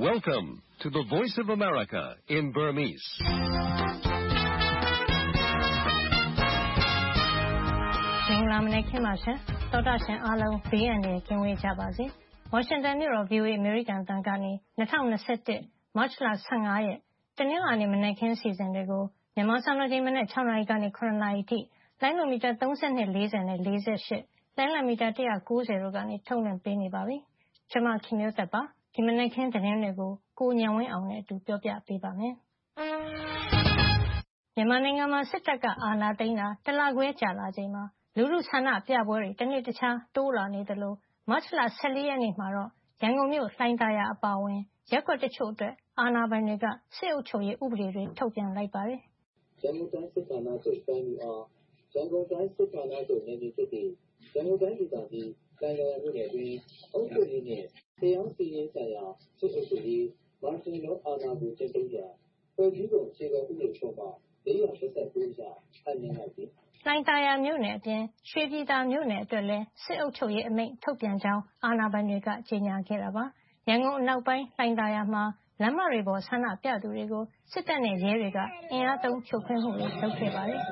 Welcome to the Voice of America in Burmese. ။မင်္ဂလာမနက်ခင်းပါရှင်။သောတာရှင်အားလုံးဘေးအန္တရာယ်ကင်းဝေးကြပါစေ။ဝါရှင်တန်မြို့တော် VOA အမေရိကန်တန်ကနေ2021မတ်လ15ရက်တနင်္လာနေ့မနက်ခင်းစီစဉ်တွေကိုမြန်မာစံတော်ချိန်မနက်6နာရီကနေ9နာရီထိလိုင်းမီတာ32 40နဲ့48လိုင်းမီတာ190တို့ကနေထုတ်လွှင့်ပေးနေပါပြီ။ကျွန်မခင်မျိုးသက်ပါ။ဒီမနက်ခင်းသတင်းတွေကိုကိုညံဝင်းအောင်နဲ့အတူပြောပြပေးပါမယ်။မြန်မာနိုင်ငံမှာစစ်တပ်ကအာဏာသိမ်းတာတလခွဲကြာလာချိန်မှာလူထုဆန္ဒပြပွဲတွေတနေ့တခြားတိုးလာနေသလိုမတ်လ14ရက်နေ့မှာတော့ရန်ကုန်မြို့လှိုင်သာယာအပါအဝင်ရပ်ကွက်တချို့အတွက်အာဏာပိုင်တွေကစစ်အုပ်ချုပ်ရေးဥပဒေတွေထုတ်ပြန်လိုက်ပါတယ်။ရန်ကုန်တိုင်းစစ်ဌာနချုပ်တိုင်းပြည်အားရန်ကုန်တိုင်းစစ်ဌာနချုပ်နေပြည်တော်ရန်ကုန်တိုင်းဒေသကြီးလှိုင်သာယာမြို့နယ်တွင်အုပ်ချုပ်ရေးနှင့်တရားစီရင်ဆိုင်ရာစစ်အုပ်ချုပ်ရေးမာရှင်လောအာဏာကိုကျင့်သုံးရာဖွဲ့စည်းပုံအခြေခံဥပဒေချုပ်မှာ489ရာအနှံ့လိုက်သည်။လှိုင်သာယာမြို့နယ်အပြင်ရွှေပြည်သာမြို့နယ်အတွက်လည်းစစ်အုပ်ချုပ်ရေးအမိန့်ထုတ်ပြန်ကြောင်းအာဏာပိုင်တွေကကြေညာခဲ့တာပါ။ရန်ကုန်အနောက်ပိုင်းလှိုင်သာယာမှာလမ်းမတွေပေါ်ဆန္ဒပြသူတွေကိုစစ်တပ်နဲ့ရဲတွေကအင်အားသုံးဖြိုခွင်းမှုတွေလုပ်ခဲ့ပါတယ်။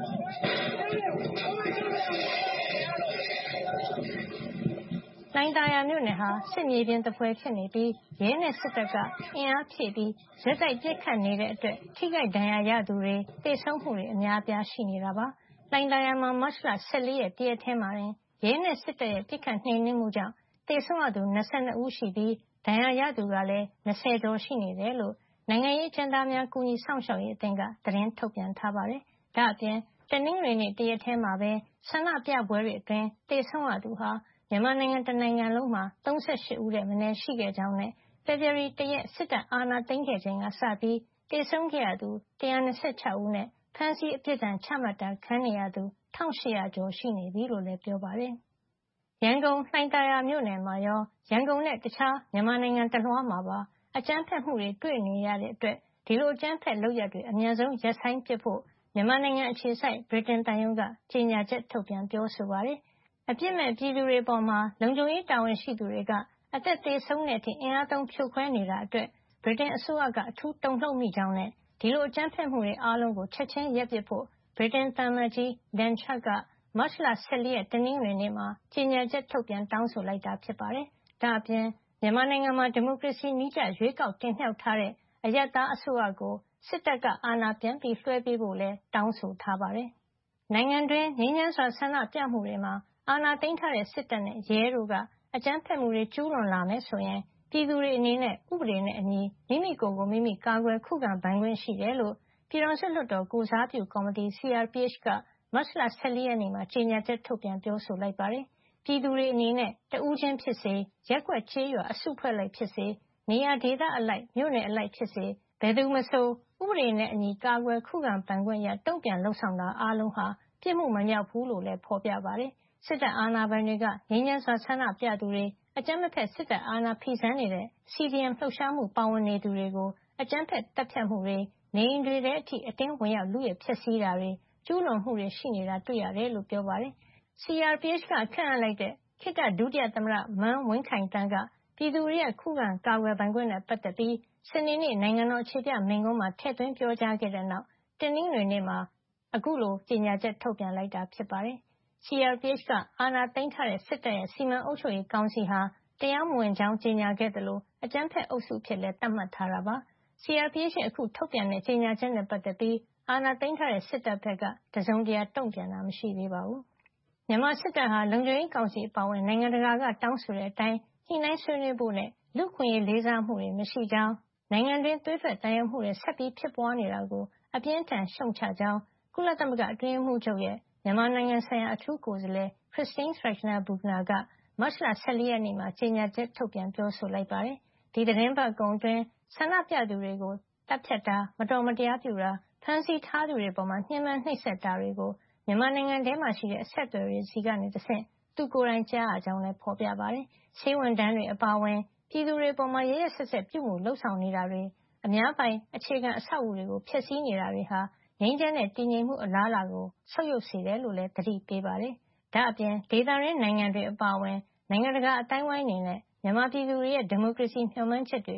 လှိုင်သာယာမြို့နယ်ဟာစစ်မြေပြင်သဖွယ်ဖြစ်နေပြီးရဲနဲ့စစ်တပ်ကအင်အားဖြည့်ပြီးဆက်တိုက်ပစ်ခတ်နေတဲ့အတွက်ထိခိုက်ဒဏ်ရာရသူတွေသေဆုံးမှုတွေအများအပြားရှိနေတာပါ။လှိုင်သာယာမှာမတ်လ14ရက်တရက်ထဲမှာရဲနဲ့စစ်တပ်ရဲ့ပစ်ခတ်နှိမ်နင်းမှုကြောင့်သေဆုံးရသူ22ဦးရှိပြီးဒဏ်ရာရသူကလည်း20ကျော်ရှိနေတယ်လို့နိုင်ငံရေးကျဉ်းသားများကူညီစောင့်ရှောက်ရေးအသင်းကသတင်းထုတ်ပြန်ထားပါတယ်။ဒါ့အပြင်တနင်္ဂနွေနေ့တရက်ထဲမှာပဲဆန္ဒပြပွဲတွေအတွင်းသေဆုံးရသူဟာမြန်မာနိုင်ငံတနိုင်ငံလုံးမှာ38ဦးထက်မနည်းရှိခဲ့ကြောင်းနဲ့ဖေဖေါ်ဝါရီ1ရက်စစ်တပ်အာဏာသိမ်းခဲ့ချိန်ကစပြီးသေဆုံးခဲ့ရသူ126ဦးနဲ့ဖမ်းဆီးအပြစ်ဒဏ်ချမှတ်တာခံနေရသူ1800ကျော်ရှိနေပြီလို့လည်းပြောပါတယ်။ရန်ကုန်လှိုင်သာယာမြို့နယ်မှာရောရန်ကုန်နဲ့တခြားမြန်မာနိုင်ငံတလွှားမှာပါအကြမ်းဖက်မှုတွေတွေ့နေရတဲ့အတွက်ဒီလိုအကြမ်းဖက်လုပ်ရပ်တွေအများဆုံးရပ်ဆိုင်းပစ်ဖို့မြန်မာနိုင်ငံအခြေစိုက်ဗြိတိန်တန်ယုံကကြေညာချက်ထုတ်ပြန်ပြောဆိုပါတယ်။အပြစ်မဲ့ပြည်သူတွေပေါ်မှာလုံခြုံရေးတာဝန်ရှိသူတွေကအသက်သေဆုံးတဲ့အထိအင်အားသုံးဖြိုခွဲနေတာအတွက်ဗြိတိန်အစိုးရကအထူးတုန်လှုပ်မိကြောင်းနဲ့ဒီလိုအကြမ်းဖက်မှုတွေအားလုံးကိုချက်ချင်းရပ်ပစ်ဖို့ဗြိတိန်သံအမတ်ကြီး Dan Chugg ကမတ်လ14ရက်တနင်္ဂနွေနေ့မှာကြေညာချက်ထုတ်ပြန်တောင်းဆိုလိုက်တာဖြစ်ပါတယ်။ဒါ့အပြင်မြန်မာနိုင်ငံမှာဒီမိုကရေစီနည်းကျရွေးကောက်တင်မြှောက်ထားတဲ့အရပ်သားအစိုးရကိုစစ်တပ်ကအာဏာပြန်လွှဲပေးဖို့လည်းတောင်းဆိုထားပါတယ်။နိုင်ငံတွင်းငြိမ်းချမ်းစွာဆန္ဒပြမှုတွေမှာအာဏာသိမ်းထားတဲ့စစ်တပ်နဲ့ရဲတို့ကအကြမ်းဖက်မှုတွေကျူးလွန်လာမယ်ဆိုရင်ပြည်သူတွေအနေနဲ့ဥပဒေနဲ့အညီမိမိကိုယ်ကိုမိမိကာကွယ်ခုခံပိုင်ခွင့်ရှိတယ်လို့ပြည်ထောင်စုလွှတ်တော်ကိုယ်စားပြုကော်မတီ CRPH ကမတ်လ14ရက်နေ့မှာကြေညာချက်ထုတ်ပြန်ပြောဆိုလိုက်ပါတယ်။ပြည်သူတွေအနေနဲ့တဦးချင်းဖြစ်စေရက်ကွက်ကျေးရွာအစုဖွဲ့လိုက်ဖြစ်စေနေရာဒေသအလိုက်မြို့နယ်အလိုက်ဖြစ်စေဘယ်သူမဆိုဥပဒေနဲ့အညီကာကွယ်ခုခံပိုင်ခွင့်ရတုံ့ပြန်လှုပ်ဆောင်တာအားလုံးဟာပြစ်မှုမမြောက်ဘူးလို့လည်းဖော်ပြပါတယ်။စစ်တပ်အာဏာပိုင်တွေကငြိမ်းချမ်းစွာဆန္ဒပြသူတွေအကြမ်းမဖက်စစ်တပ်အာဏာဖီဆန်နေတဲ့ CDM လှုပ်ရှားမှုပါဝင်နေသူတွေကိုအကြမ်းဖက်တပ်ဖြတ်မှုတွေနေအိမ်တွေထဲအထိအတင်းဝင်ရောက်လုယက်ဖျက်ဆီးတာတွေကျူးလွန်မှုတွေရှိနေတာတွေ့ရတယ်လို့ပြောပါတယ်။ CRPH ကခန့်အပ်လိုက်တဲ့ခေတ္တဒုတိယသမ္မတမန်းဝင်းခိုင်တန်းကပြည်သူတွေရဲ့ခုခံကာကွယ်ပိုင်ခွင့်နဲ့ပတ်သက်ပြီးစနေနေ့နိုင်ငံတော်အခြေပြမိန့်ခွန်းမှာထည့်သွင်းပြောကြားခဲ့တဲ့နောက်တနင်္ဂနွေနေ့မှာအခုလိုကြေညာချက်ထုတ်ပြန်လိုက်တာဖြစ်ပါတယ်။ CRPH ကအာဏာသိမ်းထားတဲ့စစ်တပ်ရဲ့စီမံအုပ်ချုပ်ရေးကောင်စီဟာတရားမဝင်ကြောင်းကြေညာခဲ့သလိုအကြမ်းဖက်အုပ်စုအဖြစ်လည်းသတ်မှတ်ထားတာပါ။ CRPH ရဲ့အခုထုတ်ပြန်တဲ့ကြေညာချက်နဲ့ပတ်သက်ပြီးအာဏာသိမ်းထားတဲ့စစ်တပ်ဘက်ကတစုံတရာတုံ့ပြန်တာမရှိသေးပါဘူး။မြန်မာစစ်တပ်ဟာလုံခြုံရေးကောင်စီအပါအဝင်နိုင်ငံတကာကတောင်းဆိုတဲ့အတိုင်းညှိနှိုင်းဆွေးနွေးဖို့နဲ့လူ့အခွင့်အရေးလေးစားမှုတွေမရှိကြောင်းနိုင်ငံတွင်းသွေးထွက်သံယိုမှုတွေဆက်ပြီးဖြစ်ပွားနေတာကိုအပြင်းထန်ရှုတ်ချကြောင်းကုလသမဂ္ဂအတွင်းရေးမှူးချုပ်ရဲ့မြန်မာနိုင်ငံဆိုင်ရာအထူးကိုယ်စားလှယ် Christine Schraner Burgener ကမတ်လ14ရက်နေ့မှာကြေညာချက်ထုတ်ပြန်ပြောဆိုလိုက်ပါတယ်။ဒီသတင်းပတ်ကုန်အတွင်းဆန္ဒပြသူတွေကိုတပ်ဖြတ်တာမတော်မတရားပြုတာဖမ်းဆီးထားသူတွေပေါ်ညှဉ်းပန်းနှိပ်စက်တာတွေကိုမြန်မာနိုင်ငံထဲမှာရှိတဲ့အဆက်အသွယ်တွေဆီကနေတဆင့်သူကိုယ်တိုင်ကြားရကြောင်းလည်းဖော်ပြပါတယ်။ဆေးဝန်ထမ်းတွေအပါအဝင်ပြည်သူတွေပေါ်ရက်ရက်စက်စက်ပြုမှုလုပ်ဆောင်နေတာတွေအများပိုင်အခြေခံအဆောက်အဦတွေကိုဖျက်ဆီးနေတာတွေဟာငြိမ်းချမ်းတဲ့တည်ငြိမ်မှုအလားအလာကိုဆုတ်ယုတ်စေတယ်လို့လည်းသတိပေးပါတယ်။ဒါ့အပြင်ဒေသတွင်းနိုင်ငံတွေအပါအဝင်နိုင်ငံတကာအသိုင်းအဝိုင်းအနေနဲ့မြန်မာပြည်သူတွေရဲ့ဒီမိုကရေစီမျှော်မှန်းချက်တွေအတွက်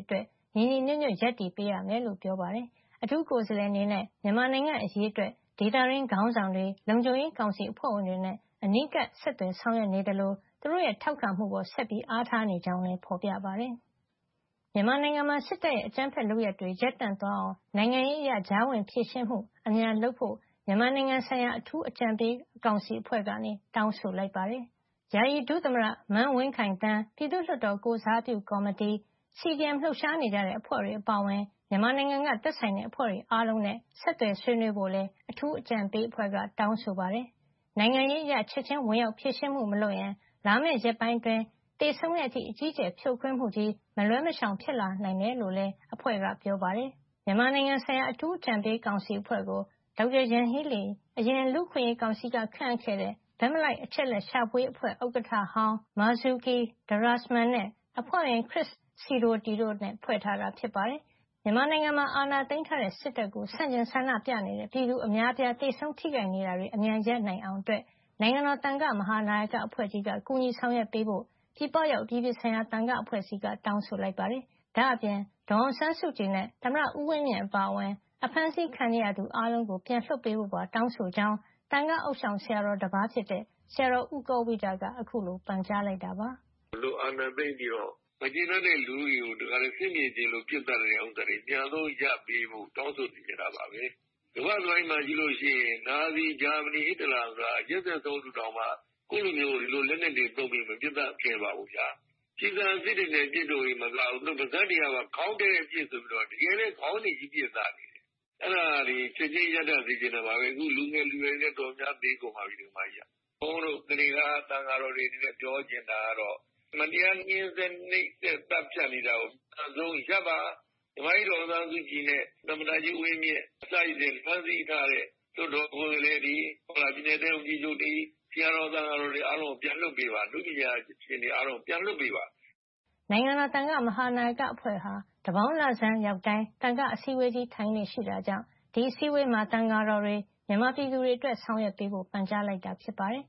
ညီညီညွတ်ညွတ်ရပ်တည်ပေးရမယ်လို့ပြောပါတယ်။အထူးကိုယ်စားလှယ်အနေနဲ့မြန်မာနိုင်ငံအရေးအတွက်ဒေသတွင်းခေါင်းဆောင်တွေလုံခြုံရေးကောင်စီအဖွဲ့ဝင်တွေနဲ့အနီးကပ်ဆက်သွယ်ဆောင်ရွက်နေတယ်လို့သူတို့ရဲ့ထောက်ခံမှုပေါ်ဆက်ပြီးအားထားနေကြောင်းလည်းဖော်ပြပါတယ်။မြန်မာနိုင်ငံမှာစစ်တပ်ရဲ့အကြမ်းဖက်လုပ်ရပ်တွေရပ်တန့်သွားအောင်နိုင်ငံရေးအရကြားဝင်ဖြေရှင်းမှုအမြန်လုပ်ဖို့မြန်မာနိုင်ငံဆိုင်ရာအထူးအကြံပေးကောင်စီအဖွဲ့ကနေတောင်းဆိုလိုက်ပါတယ်။ယာယီဒုသမ္မတမန်းဝင်းခိုင်သန်းပြည်သူ့လွှတ်တော်ကိုစားပြုကော်မတီ CDM လှုပ်ရှားနေကြတဲ့အဖွဲ့တွေအပါအဝင်မြန်မာနိုင်ငံကသက်ဆိုင်တဲ့အဖွဲ့တွေအားလုံးနဲ့ဆက်သွယ်ဆွေးနွေးဖို့လည်းအထူးအကြံပေးအဖွဲ့ကတောင်းဆိုပါတယ်။နိုင်ငံရေးအရချက်ချင်းဝင်ရောက်ဖြေရှင်းမှုမလုပ်ရင်လာမယ့်ရက်ပိုင်းတွင်သေဆုံးတဲ့အထိအကြီးကျယ်ဖြိုခွင်းမှုကြီးမလွဲမရှောင်ဖြစ်လာနိုင်တယ်လို့လည်းအဖွဲ့ကပြောပါတယ်။မြန်မာနိုင်ငံဆိုင်ရာအထူးအကြံပေးကောင်စီအဖွဲ့ကိုဒေါက်တာယန်ဟီးလီအရင်လူ့ခွင့်ရေးကောင်စီကခန့်အပ်ခဲ့တဲ့ဘက်မလိုက်အချက်လက်ရှာဖွေအဖွဲ့ဥက္ကဋ္ဌဟောင်း Marzuki Darusman နဲ့အဖွဲ့ဝင် Chris Sidoti တို့နဲ့ဖွဲ့ထားတာဖြစ်ပါတယ်။မြန်မာနိုင်ငံမှာအာဏာသိမ်းထားတဲ့စစ်တပ်ကိုဆန့်ကျင်ဆန္ဒပြနေတဲ့ပြည်သူအများအပြားသေဆုံးထိခိုက်နေတာတွေအမြန်ရပ်နိုင်အောင်အတွက်နိုင်ငံတော်သံဃမဟာနာယကအဖွဲ့ကြီးကကူညီဆောင်ရွက်ပေးဖို့ပြည်ပရောက်ပြည်ပဆိုင်ရာသံဃအဖွဲ့အစည်းကတောင်းဆိုလိုက်ပါတယ်။ဒါ့အပြင်ဒေါ်အောင်ဆန်းစုကြည်နဲ့သမ္မတဦးဝင်းမြင့်အပါအဝင်အဖမ်းဆီးခံရသူအားလုံးကိုပြန်လွှတ်ပေးဖို့ပါတောင်းဆိုကြောင်းသံဃဥဆောင်ဆရာတော်တစ်ပါးဖြစ်တဲ့ဆရာတော်ဦးကောဝိဒကအခုလိုပန်ကြားလိုက်တာပါ။လူအာဏာသိမ်းပြီးတော့မကျေနပ်တဲ့လူတွေကိုဒါကြတဲ့စစ်မြေချင်းလို့ပြစ်တတ်တဲ့ဥစ္စာတွေပြန်လို့ရပေးဖို့တောင်းဆိုနေကြတာပါပဲ။ဒီဘက်ပိုင်းမှာကြည့်လို့ရှိရင်နာဇီဂျာမနီဟစ်တလာဆိုတာအကျဉ်းသက်ဆုံးသူတောင်မှကိုယ့်လူမျိုးဒီလိုလက်နက်တွေတုံ့ပြီးမပြစ်တတ်ခဲ့ပါဘူးဗျာ။ပြည်သာစစ်တွေနဲ့ပြစ်လို့မကောက်ဘူးသူကစားတရားကခေါင်းတဲ့ပြစ်ဆိုပြီးတော့တကယ်လည်းခေါင်းနေကြီးပြစ်သားနေတယ်။အဲ့ဒါဒီချက်ချင်းရတတ်စေချင်တယ်ပါပဲအခုလူငယ်လူရွယ်တွေတော်များသေးကုန်ပါပြီဒီမှာကြီး။ဘုန်းတို့ကနေကတန်ဃာတော်တွေနဲ့ပြောချင်တာကတော့မတရားညှင်းဆဲနှိပ်စက်တပ်ဖြတ်နေတာကိုအဆုံးရပ်ပါဓမ္မကြီးတော်သားစုကြည်နဲ့သမ္မတကြီးဝင်းမြင့်အစိုက်စဉ်ဖန်ဆီးထားတဲ့တို့တော်ကိုယ်လေဒီဟောလာပြည်နေတဲ့ဦးကြီးချုပ်တွေဆရာတော်သားတော်တွေအားလုံးပြန်လွှတ်ပေးပါလူပညာရှင်တွေအားလုံးပြန်လွှတ်ပေးပါနိုင်ငံတော်သံဃမဟာနာယကအဖွဲ့ဟာတပေါင်းလဆန်းရောက်တိုင်းသံဃအစည်းအဝေးကြီးထိုင်နေရှိတာကြောင့်ဒီအစည်းအဝေးမှာသံဃာတော်တွေမြန်မာပြည်သူတွေအတွက်ဆောင်ရွက်ပေးဖို့ပန်ကြားလိုက်တာဖြစ်ပါတယ်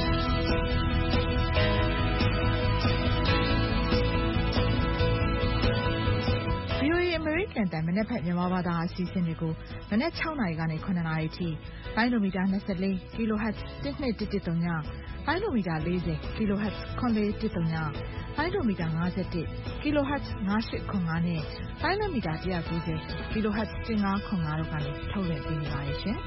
အမေရိကန်တန်မနက်ဖြန်မြန်မာဘာသာအစီအစဉ်တွေကိုမနက်6နာရီကနေ9နာရီထိပိုင်းလိုမီတာ24 kHz 1213ညပိုင်းလိုမီတာ40 kHz 9113ပိုင်းလိုမီတာ51 kHz 9805နဲ့ပိုင်းလိုမီတာ190 kHz 1505တို့ကနေထုတ်လွှင့်ပေးနေပါတယ်ရှင်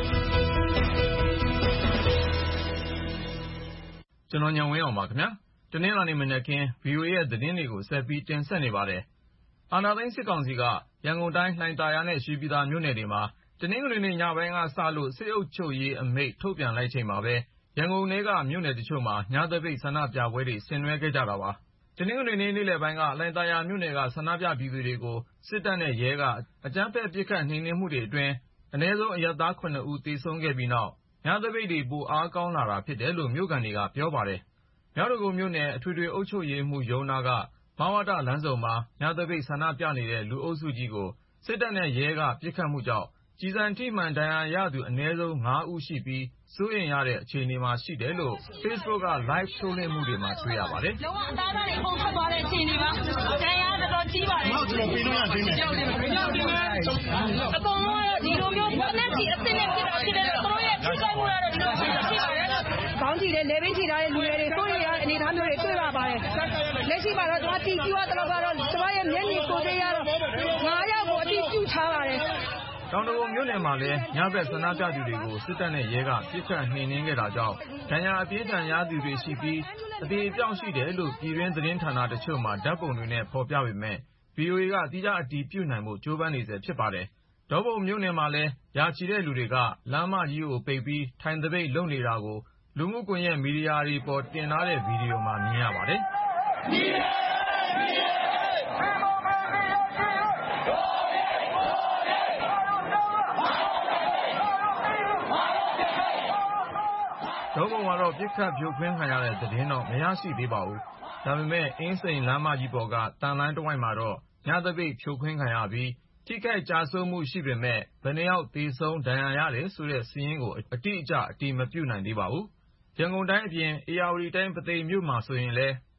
ကျွန်တော်ညောင်ဝင်းအောင်ပါခင်ဗျာတနင်္လာနေ့မနက်ခင်း VOA ရဲ့သတင်းတွေကိုဆက်ပြီးတင်ဆက်နေပါတယ်အာဏာသိမ်းစစ်ကောင်စီကရန်ကုန်တိုင်းလှိုင်သာယာနဲ့ရွှေပြည်သာမြို့နယ်တွေမှာတနင်္ဂနွေနေ့ညပိုင်းကစလို့စစ်အုပ်ချုပ်ရေးအမိန့်ထုတ်ပြန်လိုက်ချိန်မှာပဲရန်ကုန်နယ်ကမြို့နယ်တချို့မှာညသပိတ်ဆန္ဒပြပွဲတွေဆင်နွှဲခဲ့ကြတာပါတနင်္ဂနွေနေ့နေ့လယ်ပိုင်းကလှိုင်သာယာမြို့နယ်ကဆန္ဒပြပြည်သူတွေကိုစစ်တပ်နဲ့ရဲကအကြမ်းဖက်ပစ်ခတ်နှိမ်နင်းမှုတွေအတွင်းအနည်းဆုံးအရပ်သား9ဦးသေဆုံးခဲ့ပြီးနောက်ညသပိတ်တွေပိုအားကောင်းလာတာဖြစ်တယ်လို့မြို့ခံတွေကပြောပါတယ်မြောက်ဒဂုံမြို့နယ်အထွေထွေအုပ်ချုပ်ရေးမှူးရုံးနာကမဝတလမ်းစုံမှာညသပိတ်ဆန္ဒပြနေတဲ့လူအုပ်စုကြီးကိုစစ်တပ်နဲ့ရဲကပစ်ခတ်မှုကြောင့်ကျည်ဆံထိမှန်ဒဏ်ရာရသူအနည်းဆုံး5ဦးရှိပြီးစိုးရိမ်ရတဲ့အခြေအနေမှာရှိတယ်လို့ Facebook က Live ထုတ်လွှင့်မှုတွေမှာတွေ့ရပါတယ်။လုံးဝအသားသားတွေပုံထွက်သွားတဲ့အခြေအနေပါ။ဒဏ်ရာတော်တော်ကြီးပါတယ်။ကျွန်တော်ပြေးလို့ရသေးတယ်။အကုန်လုံးကတော့ဒီလိုမျိုးဘာနဲ့ဒီအစ်စ်နဲ့ဖြစ်တာဖြစ်တယ်တို့ရဲ့ထိခိုက်မှုကတော့ဒီလိုဖြစ်ပါတယ်။ခေါင်းကြီးတဲ့လေဘင်းထိထားတဲ့လူတွေစိုးရိမ်ရတဲ့အနေအထားမျိုးတွေတွေ့ပါပါတယ်။လက်ရှိမှာတော့ကျွန်တော်တီးကြည့်ရတော့ကတော့ကျွန်မရဲ့မျက်မြင်ကိုယ်တွေ့ရတော့9ယောက်ကိုအတိပြုထားပါတယ်။တောင်တကုံမြို့နယ်မှာလည်းညဘက်ဆန္ဒပြသူတွေကိုစစ်တပ်နဲ့ရဲကပစ်ခတ်နှိမ်နင်းခဲ့တာကြောင့်ဒဏ်ရာအပြင်းထန်ရသူတွေရှိပြီးအသေးအပြောင်ရှိတယ်လို့ပြည်တွင်းသတင်းဌာနတချို့မှာဓာတ်ပုံတွေနဲ့ဖော်ပြပေမဲ့ VOA ကသီးခြားအတည်ပြုနိုင်ဖို့ကြိုးပမ်းနေဆဲဖြစ်ပါတယ်။ဒေါပုံမြို့နယ်မှာလည်းရာချီတဲ့လူတွေကလမ်းမကြီးကိုပိတ်ပြီးထိုင်သပိတ်လုပ်နေတာကိုလူမှုကွန်ရက်မီဒီယာတွေပေါ်တင်ထားတဲ့ဗီဒီယိုမှာမြင်ရပါတယ်။ဒေါပုံမှာတော့ပြစ်ခတ်ဖြိုခွင်းခံရတဲ့သတင်းတော့မရရှိသေးပါဘူး။ဒါပေမဲ့အင်းစိန်လမ်းမကြီးပေါ်ကတန်လိုင်းတစ်ဝိုက်မှာတော့ညသပိတ်ဖြိုခွင်းခံရပြီးထိခိုက်ကျဆုံးမှုရှိပေမဲ့ဘယ်နှယောက်သေဆုံးဒဏ်ရာရတယ်ဆိုတဲ့စာရင်းကိုအတိအကျအတည်မပြုနိုင်သေးပါဘူး။ရန်ကုန်တိုင်းအပြင်ဧရာဝတီတိုင်းပုသိမ်မြို့မှာဆိုရင်လည်း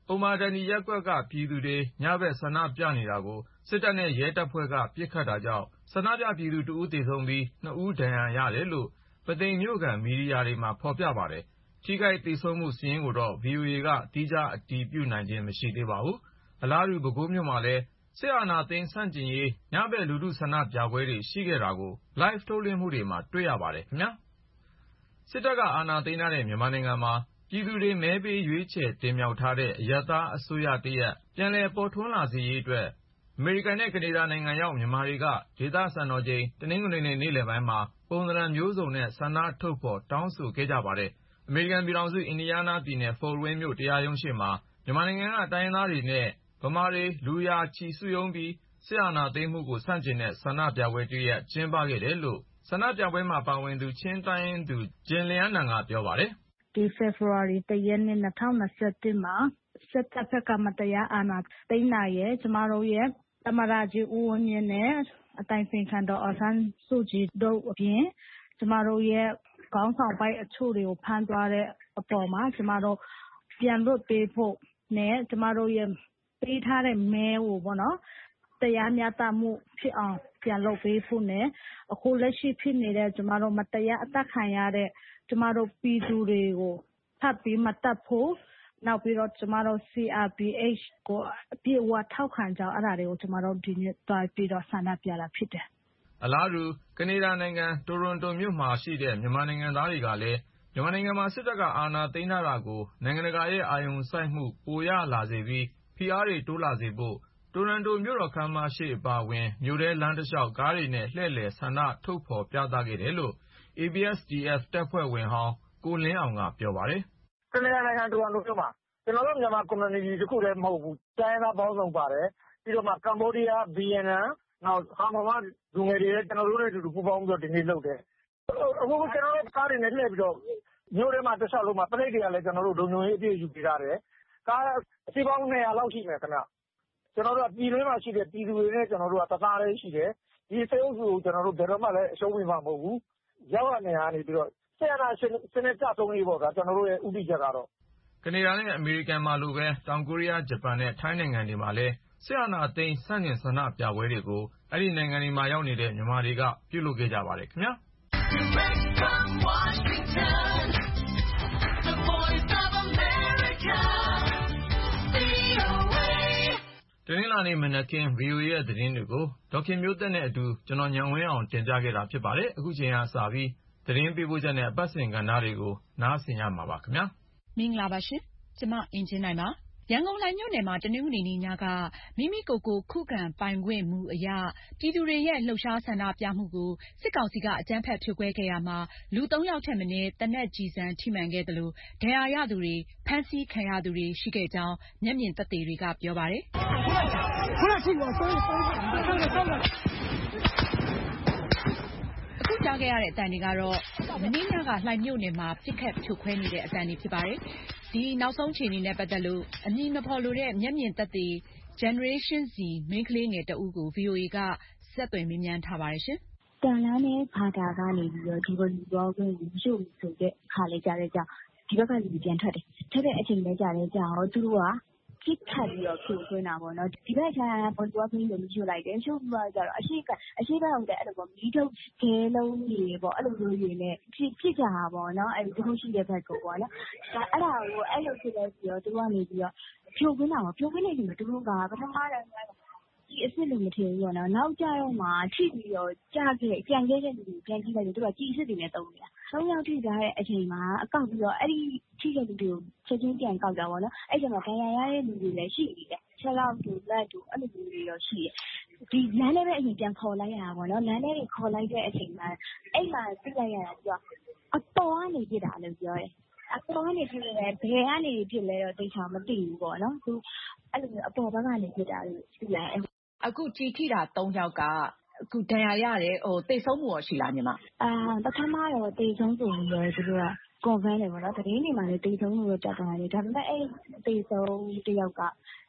အုံမာဒဏီရပ်ကွက်ကပြည်သူတွေညဘက်ဆန္ဒပြနေတာကိုစစ်တပ်နဲ့ရဲတပ်ဖွဲ့ကပစ်ခတ်တာကြောင့်ဆန္ဒပြပြည်သူ1ဦးသေဆုံးပြီး2ဦးဒဏ်ရာရတယ်လို့ပုသိမ်မြို့ခံမီဒီယာတွေမှာဖော်ပြပါတယ်။ထိခိုက်သေဆုံးမှုစာရင်းကိုတော့ VOA ကသီးခြားအတည်ပြုနိုင်ခြင်းမရှိသေးပါဘူး။အလားတူပဲခူးမြို့မှာလည်းစစ်အာဏာသိမ်းဆန့်ကျင်ရေးညဘက်လူထုဆန္ဒပြပွဲတွေရှိခဲ့တာကို Live ထုတ်လွှင့်မှုတွေမှာတွေ့ရပါတယ်ခင်ဗျာ။စစ်တပ်ကအာဏာသိမ်းထားတဲ့မြန်မာနိုင်ငံမှာပြည်သူတွေမဲပေးရွေးချယ်တင်မြှောက်ထားတဲ့အရပ်သားအစိုးရတရပ်ပြန်လည်ပေါ်ထွန်းလာစေရေးအတွက်အမေရိကန်နဲ့ကနေဒါနိုင်ငံရောက်မြန်မာတွေကဒေသစံတော်ချိန်တနင်္ဂနွေနေ့နေ့လယ်ပိုင်းမှာပုံစံမျိုးစုံနဲ့ဆန္ဒထုတ်ဖော်တောင်းဆိုခဲ့ကြပါတယ်။အမေရိကန်ပြည်ထောင်စုအင်ဒီယားနားပြည်နယ်ဖို့ဝိန်းမြို့တရားရုံးရှေ့မှာမြန်မာနိုင်ငံကတိုင်းရင်းသားတွေနဲ့ဗမာတွေလူရာချီစုရုံးပြီးစစ်အာဏာသိမ်းမှုကိုဆန့်ကျင်တဲ့ဆန္ဒပြပွဲတရက်ကျင်းပခဲ့တယ်လို့ဆန္ဒပြပွဲမှာပါဝင်သူချင်းတိုင်းရင်းသူဂျင်လျန်းနန်ကပြောပါတယ်။ဒီဖေဖော်ဝါရီ1ရက်နေ့2021မှာစစ်တပ်ဘက်ကမတရားအာဏာသိမ်းတာရဲ့ကျမတို့ရဲ့သမ္မတကြီးဦးဝင်းမြင့်နဲ့အတိုင်ပင်ခံတော်အောင်ဆန်းစုကြည်တို့အပြင်ကျမတို့ရဲ့ခေါင်းဆောင်ပိုင်းအချို့တွေကိုဖမ်းသွားတဲ့အပေါ်မှာကျမတို့ပြန်လွတ်ပေးဖို့နဲ့ကျမတို့ရဲ့ပေးထားတဲ့မဲကိုပေါ့နော်တရားမျှတမှုဖြစ်အောင်ပြန်လုပ်ပေးဖို့နဲ့အခုလက်ရှိဖြစ်နေတဲ့ကျမတို့မတရားအသက်ခံရတဲ့ကျမတို့ပြည်သူတွေကိုထပ်ပြီးမတက်ဖို့နောက်ပြီးတော့ကျမတို့ CRPH ကိုအပြည့်အဝထောက်ခံကြောင်းအဲ့ဒါတွေကိုကျမတို့ဒီနေ့တွားပြီးတော့ဆန္ဒပြတာဖြစ်တယ်။အလားတူကနေဒါနိုင်ငံတိုရွန်တိုမြို့မှာရှိတဲ့မြန်မာနိုင်ငံသားတွေကလည်းမြန်မာနိုင်ငံမှာစစ်တပ်ကအာဏာသိမ်းထားတာကိုနိုင်ငံတကာရဲ့အာရုံစိုက်မှုပိုရလာစေပြီးဖိအားတွေတိုးလာစေဖို့တိုရွန်တိုမြို့တော်ခမ်းမရှေ့အပါအဝင်မြို့ထဲလမ်းတစ်လျှောက်ကားတွေနဲ့လှည့်လည်ဆန္ဒထုတ်ဖော်ပြသခဲ့တယ်လို့ ABSDF တပ်ဖွဲ့ဝင်ဟောင်းကိုလင်းအောင်ကပြောပါတယ်။ကနေဒါနိုင်ငံတိုရွန်တိုမြို့မှာကျွန်တော်တို့မြန်မာ community တခုတည်းမဟုတ်ဘူးတိုင်းသားပေါင်းစုံပါတယ်ပြီးတော့မှကမ္ဘောဒီးယားဗီယက်နမ်နောက်ဟာမမလူငယ်တွေကျွန်တော်တို့နဲ့အတူတူပူးပေါင်းပြီးတော့ဒီနေ့လုပ်တယ်အခုကျွန်တော်တို့ကားတွေနဲ့လှည့်ပြီးတော့မြို့ထဲမှာတစ်ချက်လုံးမှာပရိတ်တွေကလည်းကျွန်တော်တို့လုံခြုံရေးအပြည့်ယူပေးထားတယ်ကားအစီးပေါင်း200လောက်ရှိမယ်ခင်ဗျကျွန်တော်တို့ပြည်တွင်းမှာရှိတဲ့ပြည်သူတွေနဲ့ကျွန်တော်တို့ကတသားလေးရှိတယ်ဒီစေအုပ်စုကိုကျွန်တော်တို့ဘယ်တော့မှလည်းအရှုံးဝင်မှာမဟုတ်ဘူးရောက်ရနေရနေပြီးတော့ဆရာနာရှင်စနစ်ကြဆုံးရေးပေါ့ဗျာကျွန်တော်တို့ရဲ့ဥပဒေချက်ကတော့ကနေဒါနဲ့အမေရိကန်မှာလိုပဲတောင်ကိုရီးယားဂျပန်နဲ့ထိုင်းနိုင်ငံတွေမှာလည်းစစ်အာဏာသိမ်းဆန့်ကျင်ဆန္ဒပြပွဲတွေကိုအဲ့ဒီနိုင်ငံတွေမှာရောက်နေတဲ့မြန်မာတွေကပြုလုပ်ခဲ့ကြပါတယ်ခင်ဗျာတနင်္လာနေ့မနက်ခင်း VOA ရဲ့သတင်းတွေကိုဒေါခင်မျိုးသက်နဲ့အတူကျွန်တော်ညံဝင်းအောင်တင်ပြခဲ့တာဖြစ်ပါတယ်အခုချိန်ကစပြီးသတင်းပေးပို့ချက်နဲ့အပတ်စဉ်ကဏ္ဍတွေကိုနားဆင်ရမှာပါခင်ဗျာမင်္ဂလာပါရှင်ကျမအင်ဂျင်နိုင်ပါရန်ကုန်လှိုင်မြို့နယ်မှာတနင်္ဂနွေနေ့ညကမိမိကိုယ်ကိုခုခံပိုင်ခွင့်မူအရပြည်သူတွေရဲ့လှုပ်ရှားဆန္ဒပြမှုကိုစစ်ကောင်စီကအကြမ်းဖက်ဖြိုခွဲခဲ့ရမှာလူ3ယောက်ထက်မနည်းသေနတ်ကျည်ဆံထိမှန်ခဲ့သလိုဒဏ်ရာရသူတွေဖမ်းဆီးခံရသူတွေရှိခဲ့ကြောင်းမျက်မြင်သက်သေတွေကပြောပါတယ်အခုကြားခဲ့ရတဲ့အတန်တွေကတော့မနေ့ညကလှိုင်မြို့နယ်မှာပြစ်ခတ်ဖြိုခွဲနေတဲ့အတန်တွေဖြစ်ပါတယ်ဒီနောက်ဆုံးအခြေအနေနဲ့ပတ်သက်လို့အမည်မဖော်လိုတဲ့မျက်မြင်သက်သေ Generation Z မိန်းကလေးငယ်တဦးကို VOA ကဆက်သွယ်မေးမြန်းထားပါတယ်ရှင်။တန်လန်းနဲ့ဘာသာကနေပြီးတော့ဒီဘက်လူတော်ကိုရုပ်ဆိုတဲ့ခါလေးကြားတဲ့ကြောင့်ဒီဘက်ကလူပြန်ထွက်တယ်။ထွက်တဲ့အချိန်လေးကြားတဲ့ကြောင့်သူတို့ကပြစ်ခတ်ပြီးတော့ဖြိုခွင်းတာပေါ့နော်ဒီဘက်ကျန်ပေါ်သွားပြီးလို့ရှုလိုက်တယ်ရှုပြီးတော့ကျတော့အရှိကဟုတ်တယ်အဲ့လိုပေါ့မီးထုတ်ခဲလုံးကြီးပေါ့အဲ့လိုမျိုးကြီးနဲ့ဖြစ်ကြတာပေါ့နော်အဲ့ဒီသူတို့ရှိတဲ့ဘက်ကိုပေါ့နော်အဲ့ဒါကိုအဲ့လိုဖြစ်လဲပြီးတော့သူကနေပြီးတော့ဖြိုခွင်းတာပေါ့ဖြိုခွင်းနေတယ်သူတို့ကပထမတန်းဒီအစ်စ်လို့မထင်ဘူးပေါ့နော်နောက်ကျတော့မှထိပြီးတော့ကြားခဲ့ပြန်ခဲ့တဲ့လူတွေပြန်ကြည့်လိုက်တယ်သူကကြီးအစ်စ်တွေနဲ့တုံးနေတာ3ယောက်ထိထားတဲ့အချိန်မှာအကောက်ပြီးတော့အဲ့ဒီထိတဲ့လူတွေကိုချက်ချင်းပြန်ကောက်တာပေါ့နော်အဲ့ကျမှဒဏ်ရာရတဲ့လူတွေလည်းရှိနေတယ်ချက်လောက်တူလက်တူအဲ့လိုမျိုးတွေရောရှိတယ်ဒီလမ်းလေးပဲအရင်ပြန်ခေါ်လိုက်ရတာပေါ့နော်လမ်းလေးကိုခေါ်လိုက်တဲ့အချိန်မှာအဲ့မှာသိလိုက်ရတာသူကအပေါ်ကနေပြစ်တာလို့ပြောတယ်အပေါ်ကနေပြစ်တယ်ဘယ်ကနေပြစ်လဲတော့သိချာမသိဘူးပေါ့နော်သူအဲ့လိုမျိုးအပေါ်ဘက်ကနေပြစ်တာလို့သိလိုက်အခုကြည်ထိတာ3ယောက်ကအခုဒဏ်ရာရတယ်သေဆုံးမှုရောရှိလားညီမပထမတော့သေဆုံးဆိုပြီးတော့သူတို့က confirm တယ်ပေါ့နော်သတင်းတွေမှာလည်းသေဆုံးလို့တက်သွားတယ်ဒါပေမဲ့အဲ့သေဆုံးတစ်ယောက်က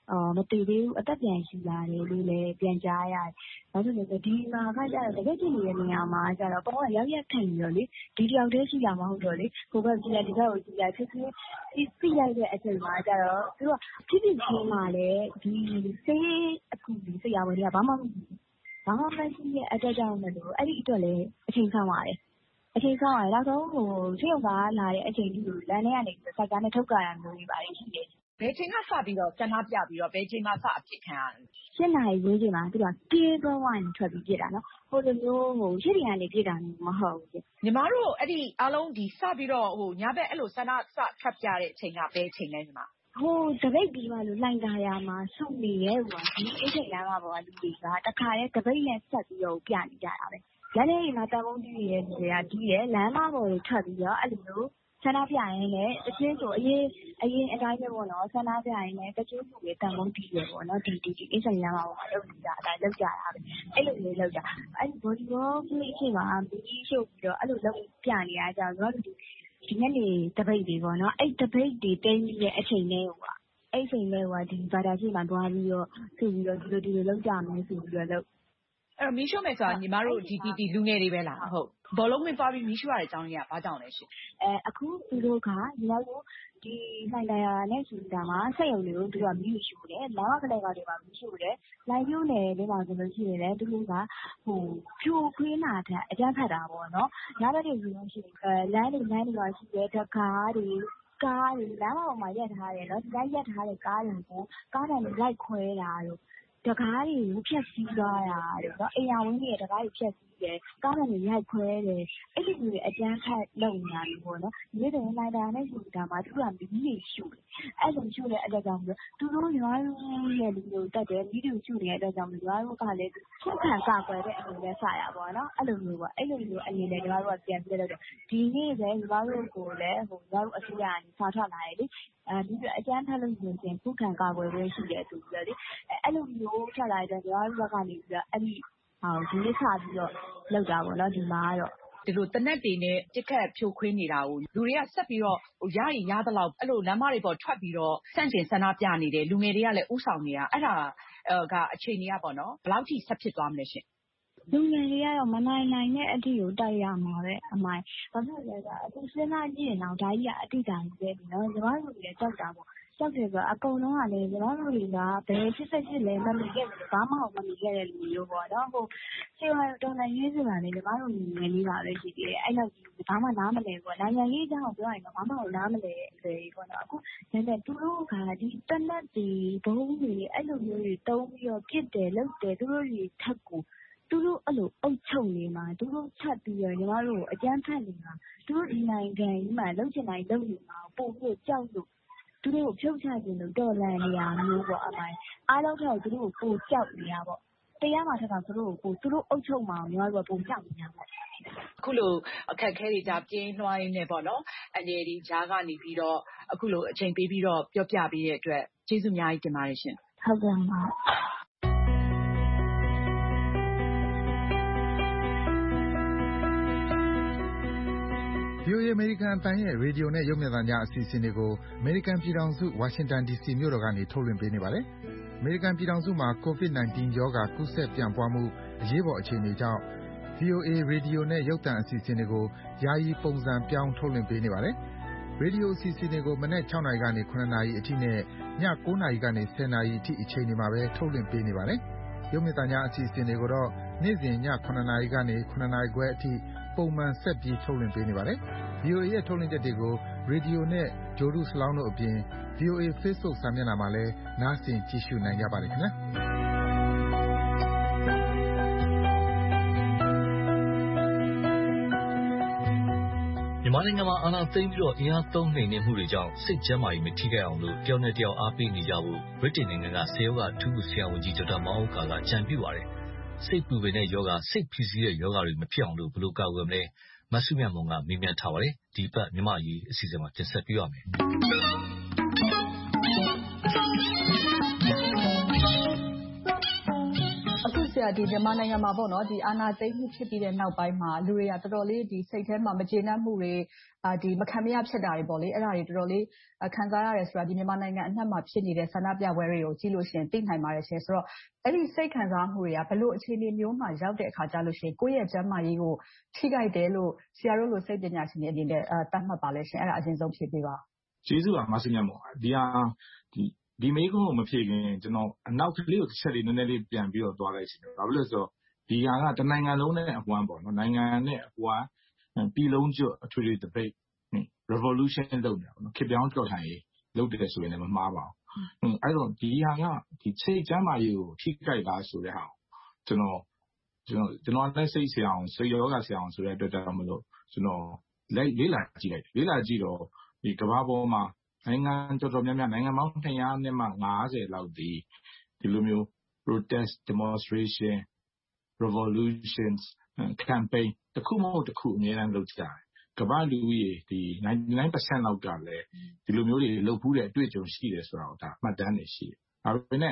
မတည်သေးဘူးအသက်ပြန်ရှိလာတယ်လို့လည်းပြန်ကြားရတယ်။ဘာလို့လဲဆိုတော့ဒီမှာကကျတော့တကယ်ဖြစ်နေတဲ့နေရာမှာကျတော့ပေါ်ကရောက်ရက်ခံပြီးတော့လေဒီတယောက်တည်းရှိတာမဟုတ်တော့လေဟိုဘက်ကြည့်လိုက်ဒီဘက်ကိုကြည့်လိုက်ဖြစ်ဖြစ်သိလိုက်တဲ့အချိန်မှာကျတော့သူကဖြစ်ဖြစ်ချင်းမှလည်းဒီဆေးအခုဒီဆရာဝန်တွေကဘာမှမရှိတဲ့အတွက်ကြောင့်လည်းအဲ့ဒီအတွက်လည်းအချိန်ဆောင်ပါတယ်။အချိန်ဆောင်ရတယ်နောက်ဆုံးဆေးရုံကလာတဲ့အချိန်ကြီးကိုလမ်းထဲကနေစိုက်ကားနဲ့ထုတ်ကြရမျိုးတွေပါတယ်ရှိတယ်ဘယ်ချိန်ကစပြီးတော့ဆန္ဒပြပြီးတော့ဘယ်ချိန်မှစအဖြစ်ခံရလဲ 7 နာရီဝန်းကျင်မှာသူကပြေးသွားဝိုင်းထွက်ပြီးပြစ်တာနော်ဟိုလိုမျိုးရှစ်တင်ကနေပြစ်တာမျိုးမဟုတ်ဘူးညီမတို့အဲ့ဒီအားလုံးဒီစပြီးတော့ညဘက်အဲ့လိုဆန္ဒစထပ်ပြတဲ့အချိန်ကဘယ်ချိန်လဲညီမတပိတ်ပြီးမှလို့လိုင်တာယာမှာစုနေရဲဟိုဒီအိတ်ထိတ်လမ်းမှာပေါ်ကလူတွေကတခါတည်းတပိတ်နဲ့ဆက်ပြီးတော့ပြနေကြတာပဲလမ်းထဲမှာတန်ဖိုးကြီးရဲ့လူတွေကဒီရဲ့လမ်းမပေါ်ကိုထွက်ပြီးတော့အဲ့လိုမျိုးဆန္ဒပြရင်လည်းတချင်းဆိုအရင်အတိုင်းပဲပေါ့နော်ဆန္ဒပြရင်လည်းတချင်းဆိုရဲ့တန်ဖိုးကြီးရဲ့ပေါ့နော်ဒီအိတ်ထိတ်လမ်းမှာပေါ်မှာလုပ်နေတာအတိုင်းလုပ်ကြတာပဲအဲ့လိုမျိုးလုပ်တာအဲ့ body roll ကြီးအချိန်မှာပြီးရှုပ်ပြီးတော့အဲ့လိုလုပ်ပြနေရကြတော့ဒီနေ့နေတပိတ်တွေပေါ့နော်အဲ့တပိတ်တွေတင်းကြီးရဲ့အချိန်လေးဟိုအဲ့ချိန်လေးဟိုဒီဘာသာရှိမှသွားပြီးတော့ဆိုပြီးတော့ဒီလိုလုပ်ကြမယ်ဆိုပြီးတော့လုပ်အဲ့မီးရှို့မယ်ဆိုတာညီမတို့ဒီလူငယ်တွေပဲလားဟုတ်ဘောလုံးမင်းသွားပြီးမီးရှို့ရတဲ့အကြောင်းကြီးကဘာကြောင့်လဲရှင်အခုသူတို့ကညီမတို့ဒီနိုင်တာနဲ့ဆိုတာမှာဆက်ရုံတွေကိုသူကမီးရှို့တယ်လမ်းမကလေးတွေမှာမီးရှို့တယ်လိုင်ပြိုးနယ်လေးမှာဆိုလို့ရှိရင်လည်းသူတို့ကဖြိုခွင်းတာတဲ့အကျန်းဖတ်တာပေါ့နော်ညဘက်တွေဆိုလို့ရှိရင်လမ်းတွေမှာရှိတဲ့တကားတွေကားတွေလမ်းပေါ်မှာရက်ထားတယ်နော်ဒီတိုင်းရက်ထားတဲ့ကားတွေကိုကားတန်တွေလိုက်ခွဲတာတို့တကားတွေကိုဖျက်ဆီးသွားတာတို့နော်အိမ်ယာဝင်းတွေတကားတွေဖျက်ဆီးတယ်ကားတန်တွေရိုက်ခွဲတယ်အဲ့ဒီလိုအကျန်းဖတ်လုပ်နေတာမျိုးပေါ့နော်ဒီလိုနိုင်တာနဲ့ဆိုတာမှာသူကမီးတွေရှုတယ်အဲ့လိုရှုတဲ့အတွက်ကြောင့်သူတို့ရွာတို့ရဲ့လူမျိုးတက်တယ်မီးတွေရှုနေတဲ့အတွက်ကြောင့်ရွာတို့ကလည်းခုခံကာကွယ်တဲ့အနေနဲ့စရပါတော့အဲ့လိုမျိုးပေါ့အဲ့လိုမျိုးအနေနဲ့ကျွန်တော်တို့ကပြန်ပြလုပ်တယ်ဒီနေ့ပဲရွာတို့ကိုလည်းရွာတို့အစိုးရကနေစာထွက်လာတယ်လေဒီအကျန်းဖတ်လို့ဆိုရင်ခုခံကာကွယ်ရေးရှိတယ်ဆိုပြီးတော့လေအဲ့လိုမျိုးထွက်လာတဲ့ရွာတို့ကနေပြီးတော့အဲ့ဒီဒီနေ့စပြီးတော့လောက်တာပေါ့နော်ဒီမှာကတော့ဒီလိုတနက်တွေနဲ့တစ်ခတ်ဖြိုခွင်းနေတာကိုလူတွေကဆက်ပြီးတော့ရရင်ရသလောက်အဲ့လိုလမ်းမတွေပေါ်ထွက်ပြီးတော့စန့်ကျင်ဆန္ဒပြနေတယ်လူငယ်တွေကလည်းဥဆောင်နေတာအဲ့ဒါကအခြေအနေကပေါ့နော်ဘယ်လောက်ထိဆက်ဖြစ်သွားမလဲရှင်လူငယ်တွေကတော့မနိုင်တဲ့အထိကိုတိုက်ရမှာပဲအမိုင်းဘာဖြစ်လဲဆိုတော့အခုစဉ်းစားကြည့်ရင်တော့ဒါကြီးကအတိအကျပဲဒီနော်ညီမတို့တွေကြောက်တာပေါ့ကြောက်တယ်ဆိုအကုန်လုံးကလည်းညီမတို့တွေကဘယ်ဖြစ်လဲမမြင်ခဲ့ဘူးဘာမှမမြင်ခဲ့တဲ့လူမျိုးပေါ့နော်ခြေဝါတော်နိုင်ရေးဆိုတာလေညီမတို့ငယ်လေးပါပဲရှိသေးတယ်အဲ့တော့ဘာမှနားမလည်ဘူးနိုင်ငံရေးအကြောင်းပြောရင်တော့ဘာမှနားမလည်တယ်ပေါ့နော်အခုဒါပေမဲ့သူတို့ကဒီတနက်တွေဘုံတွေအဲ့လိုမျိုးတွေတုံးပြီးတော့ပြစ်တယ်လုပ်တယ်သူတို့တွေထက်ကိုသူတို့အဲ့လိုအုပ်ချုပ်နေမှာသူတို့ချက်ပြီးတော့ညီမတို့အကျန်းဖတ်နေမှာသူတို့ဒီနိုင်ငံကြီးမှာလှုပ်ချင်တိုင်းလုပ်နေမှာပို့ပြီးကြောက်လို့သူတို့ကိုဖြုတ်ချခြင်းလို့တော်လန်နေရမျိုးပေါ့အမိုင်းအားလုံးတော့သူတို့ကိုပိုကြောက်နေရပေါ့တရားမှာထက်ကသူတို့ကိုသူတို့အုပ်ချုပ်မှာညီမတို့ကပိုကြောက်နေရပေါ့အခုလိုအခက်အခဲတွေကြပြင်းလွှားရင်းနဲ့ပေါ့နော်အနေဒီဂျားကနေပြီးတော့အခုလိုအချိန်ပေးပြီးတော့ပြောပြပေးတဲ့အတွက်ကျေးဇူးအများကြီးတင်ပါတယ်ရှင်ဟုတ်ကဲ့ပါ VOA အမေရိကန်အသံရဲ့ရေဒီယိုနဲ့ရုပ်မြင်သံကြားအစီအစဉ်တွေကိုအမေရိကန်ပြည်ထောင်စုဝါရှင်တန် DC မြို့တော်ကနေထုတ်လွှင့်ပေးနေပါတယ်။အမေရိကန်ပြည်ထောင်စုမှာ COVID-19 ရောဂါကူးစက်ပြန့်ပွားမှုအရေးပေါ်အခြေအနေကြောင့် VOA ရေဒီယိုနဲ့ရုပ်သံအစီအစဉ်တွေကိုယာယီပုံစံပြောင်းထုတ်လွှင့်ပေးနေပါတယ်။ရေဒီယိုအစီအစဉ်တွေကိုမနက်6နာရီကနေ9နာရီအထိနဲ့ည9နာရီကနေ10နာရီအထိအချိန်တွေမှာပဲထုတ်လွှင့်ပေးနေပါတယ်။ရုပ်မြင်သံကြားအစီအစဉ်တွေကိုတော့နေ့စဉ်ည9နာရီကနေ9နာရီခွဲအထိပုံမှန်ဆက်ပြီးထုတ်လွှင့်ပေးနေပါတယ်။ VOA ရဲ့ထုတ်လွှင့်ချက်တွေကိုရေဒီယိုနဲ့ဂြိုလ်တုစလောင်းတို့အပြင် VOA Facebook စာမျက်နှာမှာလည်းနားဆင်ကြည့်ရှုနိုင်ကြပါတယ်ခင်ဗျာ။မြန်မာနိုင်ငံမှာအာဏာသိမ်းပြီးတော့အင်အားသုံးနှိမ်နင်းမှုတွေကြောင့်စိတ်ကျန်းမာရေးမထိခိုက်အောင်လို့တယောက်နဲ့တယောက်အားပေးနေကြဖို့ဗြိတိန်နိုင်ငံကဆေးရောဂါအထူးဆရာဝန်ကြီးဒေါက်တာမောင်ဥက္ကာကကြံပြုပါတယ်။စိတ်ပူပင်တဲ့ယောဂစိတ်ဖိစီးတဲ့ယောဂတွေမဖြစ်အောင်လို့ဘယ်လိုကာကွယ်မလဲမဆုမြတ်မွန်ကမေးမြန်းထားပါတယ်။ဒီပတ်မြန်မာအရေးအစီအစဉ်မှာတင်ဆက်ပေးပါမယ်။အခုဆရာဒီမြန်မာနိုင်ငံမှာပေါ့နော်ဒီအာဏာသိမ်းမှုဖြစ်ပြီးတဲ့နောက်ပိုင်းမှာလူတွေကတော်တော်လေးဒီစိတ်ထဲမှာမကျေနပ်မှုတွေဒီမခံမရဖြစ်တာတွေပေါ့လေအဲ့ဒါတွေတော်တော်လေးခံစားရတယ်ဆိုတာဒီမြန်မာနိုင်ငံအနှံ့မှာဖြစ်နေတဲ့ဆန္ဒပြပွဲတွေကိုကြည့်လို့ရှိရင်သိနိုင်ပါတယ်ရှင်ဆိုတော့အဲ့ဒီစိတ်ခံစားမှုတွေကဘယ်လိုအခြေအနေမျိုးမှာရောက်တဲ့အခါကျလို့ရှိရင်ကိုယ့်ရဲ့ကျန်းမာရေးကိုထိခိုက်တယ်လို့ဆရာတို့လိုစိတ်ပညာရှင်တွေအနေနဲ့သတ်မှတ်ပါလဲရှင်အဲ့ဒါအရင်ဆုံးဖြေပေးပါကျေးဇူးပါမဆင်ရမောဒီမေးခွန်းကိုမဖြေခင်ကျွန်တော်အနောက်ကလေးကိုတစ်ချက်လေးနည်းနည်းလေးပြန်ပြီးတော့သွားလိုက်ရှင်ဘာဖြစ်လို့လဲဆိုတော့ဒီဟာကတနိုင်ငံလုံးနဲ့အဝမ်းပေါ့နော်နိုင်ငံနဲ့အဝမ်းပြည်လုံးကျွတ်အထွေထွေ debate revolution လုပ်နေတာပေါ့နော်ခေတ်ပြောင်းတော်လှန်ရေးလုပ်တယ်ဆိုရင်လည်းမမှားပါဘူးအဲ့တော့ဒီဟာကဒီစိတ်ကျန်းမာရေးကိုထိခိုက်လားဆိုတဲ့ဟာကျွန်တော်လည်းစိတ်ဆရာအောင်စိတ်ယောဂဆရာအောင်ဆိုတဲ့အတွက်ကြောင့်မလို့ကျွန်တော်လေ့လာကြည့်တော့ဒီကမ္ဘာပေါ်မှာနိုင်ငံတော်တော်များများနိုင်ငံပေါင်း200နဲ့မှ50လောက်ဒီလိုမျိုး protest demonstration revolutions campaign တခုမဟုတ်တခုအများအားလုပ်ကြတယ်ကမ္ဘာလူဦးရေဒီ 99% လောက်ကလည်းဒီလိုမျိုးတွေလုပ်ဘူးတဲ့အတွေ့အကြုံရှိတယ်ဆိုတော့ဒါမှတ်တမ်းတွေရှိတယ်ဒါပေမဲ့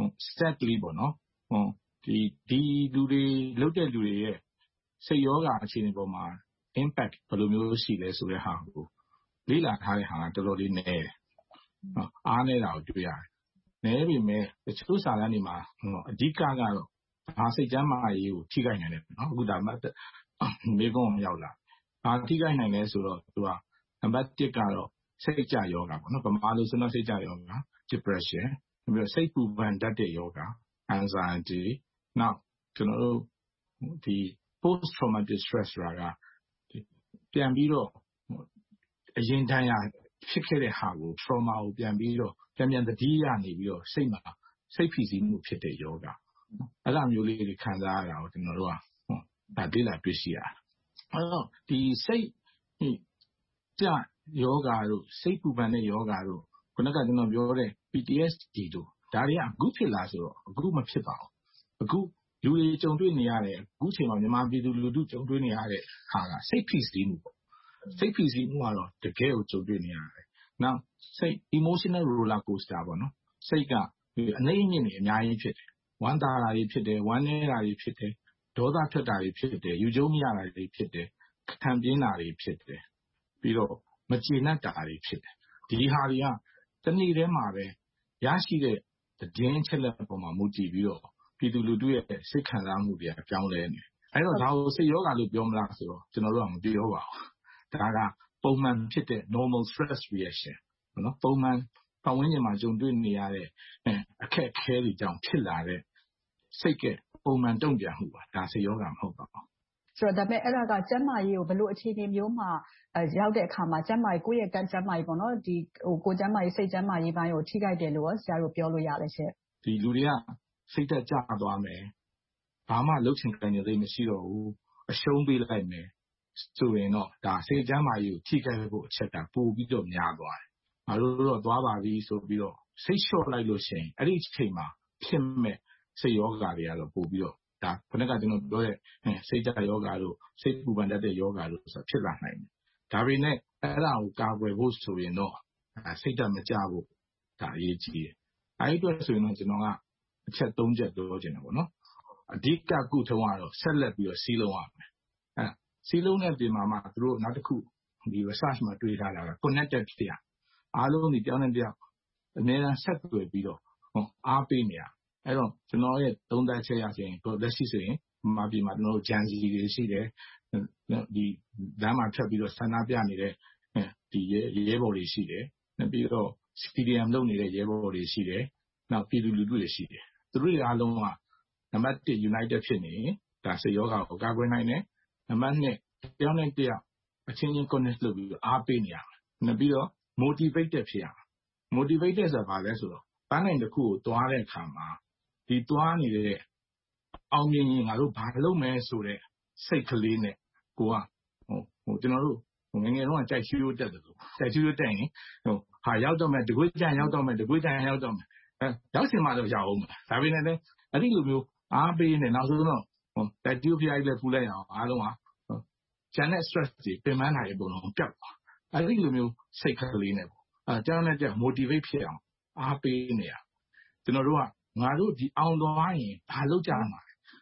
sadly ပေါ့နော်ဒီလူတွေလုပ်တဲ့လူတွေရဲ့စိတ်ယောဂအခြေအနေပေါ်မှာ impact ဘယ်လိုမျိုးရှိလဲဆိုတဲ့ဟာကိုလေ့လာထားတဲ့ဟာကတော်တော်လေးနည်းတယ်အားနည်းတာကိုတွေ့ရတယ်နည်းပေမဲ့တချို့စာတမ်းတွေမှာအဓိကကတော့ဒါစိတ်ကျန်းမာရေးကိုထိခိုက်နိုင်တယ်နော်အခုဒါမေးခွန်းရောက်လာဒါထိခိုက်နိုင်တယ်ဆိုတော့သူကနံပါတ်1ကတော့စိတ်ကြယောဂပေါ့နော်ဗမာလိုဆိုတော့စိတ်ကြယောဂ depression ပြီးတော့စိတ်ပူပန်တတ်တဲ့ယောဂ anxiety နောက်ကျွန်တော်တို့ဒီ post traumatic stress ဆိုတာကပြန်ပြီးတော့အရင်တန်းရဖြစ်ခဲ့တဲ့ဟာကို trauma ကိုပြန်ပြီးတော့ပြန်သတိရနေပြီးတော့စိတ်မှာစိတ်ဖိစီးမှုဖြစ်တဲ့ယောဂအဲ့လိုမျိုးလေးတွေခံစားရတာကိုကျွန်တော်တို့ကဒါလေ့လာတွေ့ရှိရတယ်အဲ့တော့ဒီစိတ်ကြယောဂတို့စိတ်ပူပန်တဲ့ယောဂတို့ခုနကကျွန်တော်ပြောတဲ့ PTSD တို့ဒါတွေကအခုဖြစ်လာဆိုတော့အခုမဖြစ်ပါဘူးအခုလူတွေကြုံတွေ့နေရတဲ့အခုချိန်မှာမြန်မာပြည်သူလူထုကြုံတွေ့နေရတဲ့ဟာကစိတ်ဖိစီးမှုပေါ့စိတ်ဖိစီးမှုကတော့တကယ်ကိုကြုံတွေ့နေရတယ်နောက်စိတ် emotional roller coaster ပေါ့နော်စိတ်ကအနှိမ့်အမြင့်တွေအများကြီးဖြစ်တယ်ဝမ်းသာတာတွေဖြစ်တယ်ဝမ်းနည်းတာတွေဖြစ်တယ်ဒေါသထွက်တာတွေဖြစ်တယ်ယူကျုံမရတာတွေဖြစ်တယ်ခံပြင်းတာတွေဖြစ်တယ်ပြီးတော့မကျေနပ်တာတွေဖြစ်တယ်ဒီဟာတွေကတနေ့တည်းမှာပဲရရှိတဲ့သတင်းချက်လက်ပေါ်မှာမူတည်ပြီးတော့ပြည်သူလူထုရဲ့စိတ်ခံစားမှုတွေကပြောင်းလဲနေအဲ့တော့ဒါကိုစိတ်ယောဂလို့ပြောမလားဆိုတော့ကျွန်တော်တို့ကမပြောပါဘူးဒါကပုံမှန်ဖြစ်တဲ့ normal stress reaction နော်ပုံမှန်ပတ်ဝန်းကျင်မှာကြုံတွေ့နေရတဲ့အခက်အခဲတွေကြောင့်ဖြစ်လာတဲ့စိတ်ကပုံမှန်တုံ့ပြန်မှုပါဒါစိတ်ယောဂမဟုတ်ပါဘူးဆိုတော့ဒါပေမဲ့အဲ့ဒါကကျန်းမာရေးကိုဘယ်လိုအခြေအနေမျိုးမှာရောက်တဲ့အခါမှာကျန်းမာရေးကိုယ့်ရဲ့ကျန်းမာရေးပေါ့နော်ဒီကိုယ်ကျန်းမာရေးစိတ်ကျန်းမာရေးပိုင်းကိုထိခိုက်တယ်လို့ဆရာတို့ပြောလို့ရလဲရှင့်ဒီလူတွေကစိတ်သက်သာသွားမယ်ဘာမှလှုပ်ချင်ကြင်သိမရှိတော့ဘူးအရှုံးပေးလိုက်မယ်ဆိုရင်တော့ဒါစိတ်ကျန်းမာရေးကိုထိခိုက်ဖို့အချက်ကပိုပြီးတော့များသွားတယ်ငါတို့တော့သွားပါပြီဆိုပြီးတော့စိတ်လျှော့လိုက်လို့ရှိရင်အဲ့ဒီအချိန်မှာဖြစ်မဲ့စိတ်ယောဂတွေကတော့ပိုပြီးတော့ဒါခုနကကျွန်တော်ပြောတဲ့စိတ်ကြယောဂတို့စိတ်ပူပန်တတ်တဲ့ယောဂတို့ဆိုဖြစ်လာနိုင်တယ်ဒါပေမဲ့အဲ့ဒါကိုကာကွယ်ဖို့ဆိုရင်တော့စိတ်ဓာတ်မကြဖို့ဒါအရေးကြီးတယ်အဲ့ဒီအတွက်ဆိုရင်တော့ကျွန်တော်ကအချက်၃ချက်ပြောချင်တယ်ပေါ့နော်အဓိကကုထုံးကတော့ဆက်လက်ပြီးတော့စီးလုံးရမယ်စီးလုံးတဲ့ပြင်မှာမှသူတို့နောက်တစ်ခုဒီ research မှာတွေ့ထားတာက connected ဖြစ်ရအားလုံးဒီတယောက်နဲ့တယောက်အများအားဆက်သွယ်ပြီးတော့အားပေးနေရအဲ့တော့ကျွန်တော်ရဲ့သုံးသပ်ချက်ရရင်လက်ရှိဆိုရင်မြန်မာပြည်မှာကျွန်တော်တို့ဂျန်စီတွေရှိတယ်ဒီလမ်းမှာဖြတ်ပြီးတော့ဆန္ဒပြနေတဲ့ဒီရဲဘော်တွေရှိတယ်ပြီးတော့ CDM လုပ်နေတဲ့ရဲဘော်တွေရှိတယ်နောက်ပြည်သူလူထုတွေရှိတယ်သူတို့တွေအားလုံးကနံပါတ်1 united ဖြစ်နေဒါစိတ်ယောဂကိုကာကွယ်နိုင်တယ်နံပါတ်2တယောက်နဲ့တယောက်အချင်းချင်း connect လုပ်ပြီးအားပေးနေရမယ်ပြီးတော့ motivated ဖြစ်ရမယ် motivated ဆိုတာဘာလဲဆိုတော့ပန်းနိုင်တစ်ခုကိုသွားတဲ့အခါမှာဒီသွားနေတဲ့အောင်မြင်ရင်ငါတို့ဘာလုပ်မယ်ဆိုတဲ့စိတ်ကလေးနဲ့ကိုကကျွန်တော်တို့ငယ်ငယ်တုန်းကကြိုက်ရွှေ့တက်တယ်လို့ကြိုက်ရွှေ့တက်ရင်ဟာရောက်တော့မယ်တကွေးကြံရောက်တော့မယ်တကွေးကြံရောက်တော့မယ်ရောက်စင်မှတော့ရောက်အောင်ဒါပေမဲ့လည်းအဲ့ဒီလိုမျိုးအားပေးနေနောက်ဆုံးတော့တက်တူဖျားကြီးလည်းဖူးလိုက်အောင်အားလုံးကကျန်တဲ့ stress တွေပင်ပန်းတာတွေအကုန်လုံးပျောက်သွားအဲ့ဒီလိုမျိုးစိတ်ကလေးနဲ့ပေါ့ကျောင်းနဲ့ကျ motivate ဖြစ်အောင်အားပေးနေရကျွန်တော်တို့ကငါတို့ဒီအောင်သွားရင်ဘာလုပ်ကြမှာ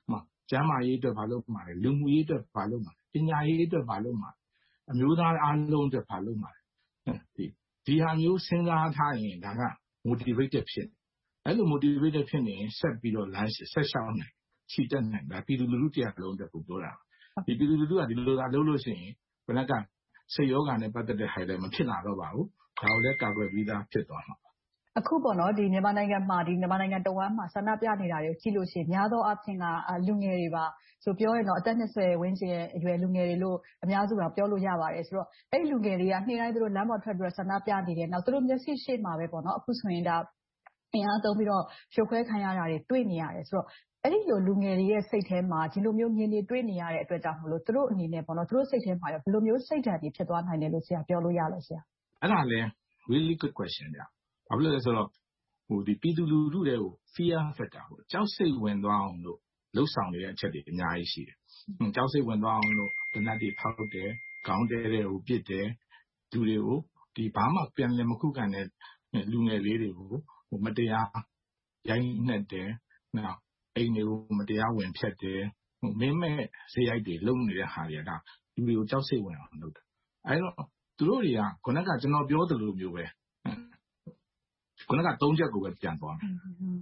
ကျန်းမာရေးအတွက်ဘာလုပ်မှာလဲလူမှုရေးအတွက်ဘာလုပ်မှာလဲပညာရေးအတွက်ဘာလုပ်မှာလဲအမျိုးသားအားလုံးအတွက်ဘာလုပ်မှာလဲဒီဟာမျိုးစဉ်းစားထားရင်ဒါက motivated ဖြစ်အဲ့လို motivated ဖြစ်နေရင်ဆက်ပြီးတော့လမ်းဆက်ရှောင်းနိုင်ချီတက်နိုင်ဒါပြည်သူလူထုတရားလုံးအတွက်ကိုပြောတာဒီပြည်သူလူထုကဒီလိုသာလုပ်လို့ရှိရင်ဘယ်နှကစိတ်ယောဂနဲ့ပတ်သက်တဲ့ဟာတွေမဖြစ်လာတော့ပါဘူးဒါကိုလည်းကာကွယ်ပြီးသားဖြစ်သွားမှာအခုပေါ့နော်ဒီမြန်မာနိုင်ငံမှာဒီမြန်မာနိုင်ငံတဝမ်းမှာဆန္ဒပြနေတာတွေကြည့်လို့ရှိရင်များသောအားဖြင့်ကလူငယ်တွေပါဆိုပြောရင်တော့အသက်20ဝန်းကျင်အရွယ်လူငယ်တွေလို့အများစုကပြောလို့ရပါတယ်ဆိုတော့အဲ့လူငယ်တွေကနေ့တိုင်းသူတို့လမ်းပေါ်ထွက်ပြီးတော့ဆန္ဒပြနေတယ်နောက်သူတို့မျက်စိရှေ့မှာပဲပေါ့နော်အခုဆိုရင်ဒါအင်အားသုံးပြီးတော့ဖြိုခွဲခံရတာတွေတွေ့နေရတယ်ဆိုတော့အဲ့ဒီလိုလူငယ်တွေရဲ့စိတ်ထဲမှာဒီလိုမျိုးမြင်နေတွေ့နေရတဲ့အတွက်ကြောင့်မလို့သူတို့အနေနဲ့ပေါ့နော်သူတို့စိတ်ထဲမှာရောဘယ်လိုမျိုးစိတ်ဓာတ်တွေဖြစ်သွားနိုင်တယ်လို့ဆရာပြောလို့ရလဲဆရာအဲ့ဒါလည်း really good question ဗျာဘာဖြစ်လဲဆိုတော့ဒီပြည်သူလူထုတွေကို fear factor ကိုကြောက်စိတ်ဝင်သွားအောင်လို့လှုပ်ဆောင်နေတဲ့အချက်တွေအများကြီးရှိတယ်ကြောက်စိတ်ဝင်သွားအောင်လို့တနတ်တွေဖောက်တယ်ခေါင်းတဲတွေကိုပစ်တယ်လူတွေကိုဒီဘာမှပြန်လည်မခုခံတဲ့လူငယ်လေးတွေကိုမတရားရိုင်းနှက်တယ်နောက်အိမ်တွေကိုမတရားဝင်ဖျက်တယ်မင်းမဲ့ဇေယိုက်တွေလုံနေတဲ့ဟာတွေကလူတွေကိုကြောက်စိတ်ဝင်အောင်လုပ်တယ်အဲ့တော့သူတို့တွေကခုနကကျွန်တော်ပြောသလိုမျိုးပဲခုနက၃ချက်ကိုပဲပြန်သွားမယ်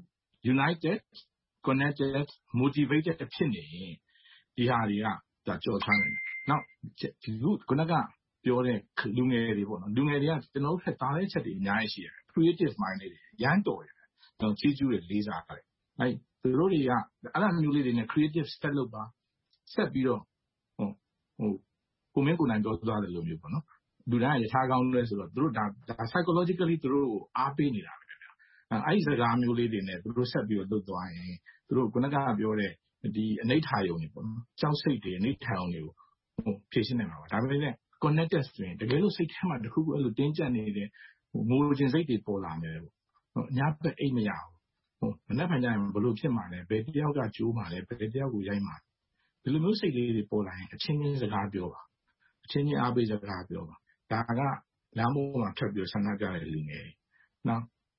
United Connected Motivated ဖြစ်နေရင်ဒီဟာတွေကဒါကြော်ထားတယ်နောက်ဒီခုနကပြောတဲ့လူငယ်တွေပေါ့နော်လူငယ်တွေကကျွန်တော်တို့ဖက်သားတဲ့ချက်တွေအများကြီးရှိတယ် creative mind တွေရမ်းတော်တယ်ကျွန်တော်ချီးကျူးတယ်လေးစားတယ်အဲ့သူတို့တွေကအဲ့လိုမျိုးလေးတွေနဲ့ creative step လုပ်ပါဆက်ပြီးတော့ကိုမင်းကိုနိုင်ပြောသွားတယ်လို့မျိုးပေါ့နော်လူတိုင်းရထားကောင်းလဲဆိုတော့သူတို့ဒါ psychologically သူတို့ကိုအားပေးနေတာပဲဗျာအဲ့ဒီစကားမျိုးလေးတွေနဲ့သူတို့ဆက်ပြီးတော့လုပ်သွားရင်သူတို့ခုနကပြောတဲ့ဒီအနိဋ္ဌာယုံတွေပေါ့နော်ကြောက်စိတ်တွေအနိဋ္ဌာယုံတွေကိုဖြည့်ရှင်းနိုင်မှာပါဒါပေမဲ့ connected ဆိုရင်တကယ်လို့စိတ်ထဲမှာတစ်ခုခုအဲ့လိုတင်းကျပ်နေတဲ့ငိုခြင်းစိတ်တွေပေါ်လာမယ်ပေါ့ညဘက်အိတ်မရဘူးမနေ့ကညရင်ဘလို့ဖြစ်မှာလဲဘယ်တယောက်ကကြိုးမှာလဲဘယ်တယောက်ကိုရိုက်မှာဒီလိုမျိုးစိတ်လေးတွေပေါ်လာရင်အချင်းချင်းစကားပြောပါအချင်းချင်းအားပေးစကားပြောပါဒါကလမ်းပေါ်မှာထွက်ပြီးဆန္ဒပြတဲ့လူငယ်နော်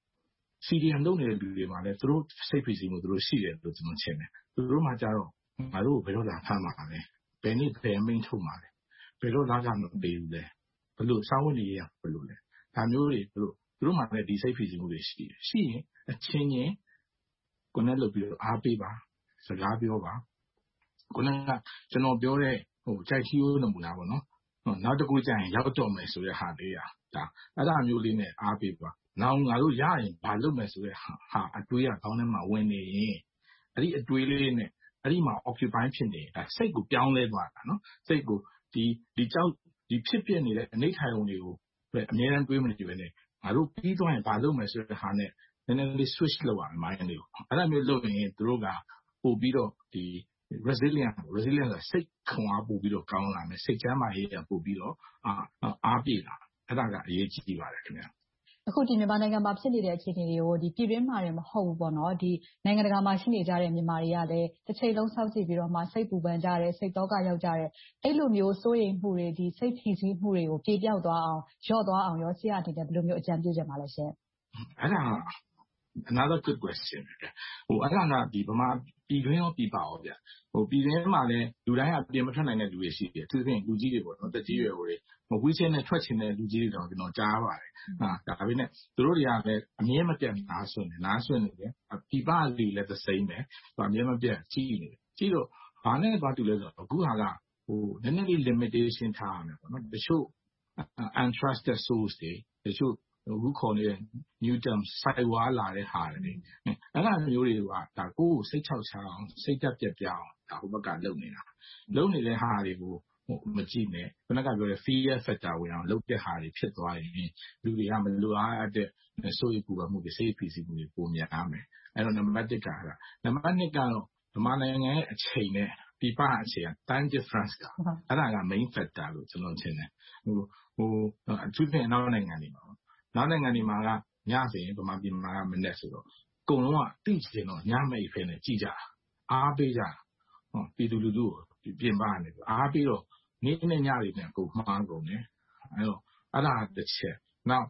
CDM လုပ်နေတဲ့လူတွေမှာလည်းသူတို့စိတ်ဖိစီးမှုသူတို့ရှိတယ်လို့ကျွန်တော်ထင်တယ်သူတို့မှကြတော့ငါတို့ဘယ်တော့လာဖမ်းမှာလဲဘယ်နေ့ဘယ်မိန့်ထုတ်မှာလဲဘယ်တော့လာကြမပေးဘူးလဲဘလို့စောင်းဝင်နေရဘလို့လဲဒါမျိုးတွေသူတို့မှလည်းဒီစိတ်ဖိစီးမှုတွေရှိတယ်ရှိရင်အချင်းချင်း connect လုပ်ပြီးတော့အားပေးပါစကားပြောပါခုနကကျွန်တော်ပြောတဲ့ကြိုက်ချီးနမူနာပေါ့နော်နောက်တစ်ခုကျရင်ရောက်တော့မယ်ဆိုတဲ့ဟာလေးဒါအဲ့ဒါမျိုးလေးနဲ့အားပေးပါနောက်ငါတို့ရရင်ဘာလုပ်မယ်ဆိုတဲ့ဟာအတွေးကခေါင်းထဲမှာဝင်နေရင်အဲ့ဒီအတွေးလေးနဲ့အဲ့ဒီမှာ occupy ဖြစ်နေဒါစိတ်ကိုပြောင်းလဲသွားတာနော်စိတ်ကိုဒီကြောက်ဒီဖြစ်ပြနေတဲ့အနိဋ္ဌာယုံတွေကိုအများအားတွေးမနေပဲနဲ့ငါတို့ပြီးသွားရင်ဘာလုပ်မယ်ဆိုတဲ့ဟာနဲ့နည်းနည်းလေး switch လုပ်ရမယ် mind လေးကိုအဲ့ဒါမျိုးလုပ်ရင်သူတို့ကပို့ပြီးတော့ဒီ resilient ဆိုစိတ်ခွန်အားပို့ပြီးတော့ကောင်းလာမယ်စိတ်ချမ်းသာရေးပို့ပြီးတော့အားပြေလာအဲ့ဒါကအရေးကြီးပါတယ်ခင်ဗျာအခုဒီမြန်မာနိုင်ငံမှာဖြစ်နေတဲ့အခြေအနေတွေကိုဒီပြည်တွင်းမှာလည်းမဟုတ်ဘူးပေါ့နော်ဒီနိုင်ငံတကာမှာရှိနေကြတဲ့မြန်မာတွေကလည်းတစ်ချိန်လုံးစောင့်ကြည့်ပြီးတော့မှစိတ်ပူပန်ကြတယ်စိတ်သောကရောက်ကြတယ်အဲ့လိုမျိုးစိုးရိမ်မှုတွေဒီစိတ်ဖိစီးမှုတွေကိုပြေပြောက်သွားအောင်လျော့သွားအောင်ရောဆရာအနေနဲ့ဘယ်လိုမျိုးအကြံပြုချင်ပါလဲရှင်အဲ့ဒါ another good question အဲ့ဒါကဒီဗမာပြည်တွင်းရောပြည်ပရောဗျပြည်တွင်းမှာလည်းလူတိုင်းကပြင်မထွက်နိုင်တဲ့လူတွေရှိတယ်သူပြင်လူကြီးတွေပေါ့နော်တက်ကြီးရွယ်တွေဝီးချင်းနဲ့ထွက်ချင်တဲ့လူကြီးတွေတော့ကျွန်တော်ကြားပါတယ်ဒါပေမဲ့သူတို့တွေကလည်းအမြဲမပြတ်နားဆွနေတယ်ပြည်ပလူလည်း the same ပဲအမြဲမပြတ်ကြီးနေတယ်ကြီးတော့ဘာနဲ့သွားတူလဲဆိုတော့အခုဟာကနည်းနည်းလေး limitation ထားရမယ်ပေါ့နော်တချို့ untrusted source တွေတချို့အခုခေါ်နေတဲ့ new term စိုက်ဝါလာတဲ့ဟာတွေအဲ့ဒါမျိုးတွေကဒါကိုယ်စိတ်ချောက်ချအောင်စိတ်တက်ပြက်ပြအောင်ဒါဟိုဘက်ကလုပ်နေတဲ့ဟာတွေကိုမကြည့်နဲ့ခုနကပြောတဲ့ fear factor ဝင်အောင်လုပ်တဲ့ဟာတွေဖြစ်သွားရင်လူတွေကမလိုအားအပ်တဲ့စိုးရိမ်ပူပန်မှုတွေစိတ်ဖိစီးမှုတွေပိုများမယ်အဲ့တော့နံပါတ်1ကနံပါတ်2ကတော့ဓမ္မနိုင်ငံရဲ့အချိန်နဲ့ပြပအချိန်က time difference ကအဲ့ဒါက main factor လို့ကျွန်တော်ထင်တယ်အထူးဖြင့်နောက်နိုင်ငံတွေမှာနောက်နိုင်ငံတွေမှာကညဆိုရင်ဗမာပြည်မှာကမနေ့ဆိုတော့အကုန်လုံးကသိချင်တော့ညမိတ်ဖဲနဲ့ကြည်ကြတာအားပေးကြပြည်သူလူထုကိုပြင်ပနေအားပေးတော့နေ့နဲ့ညတွေနဲ့ကိုမှားကုန်တယ်အဲ့တော့အဲ့ဒါတစ်ချက်နောက်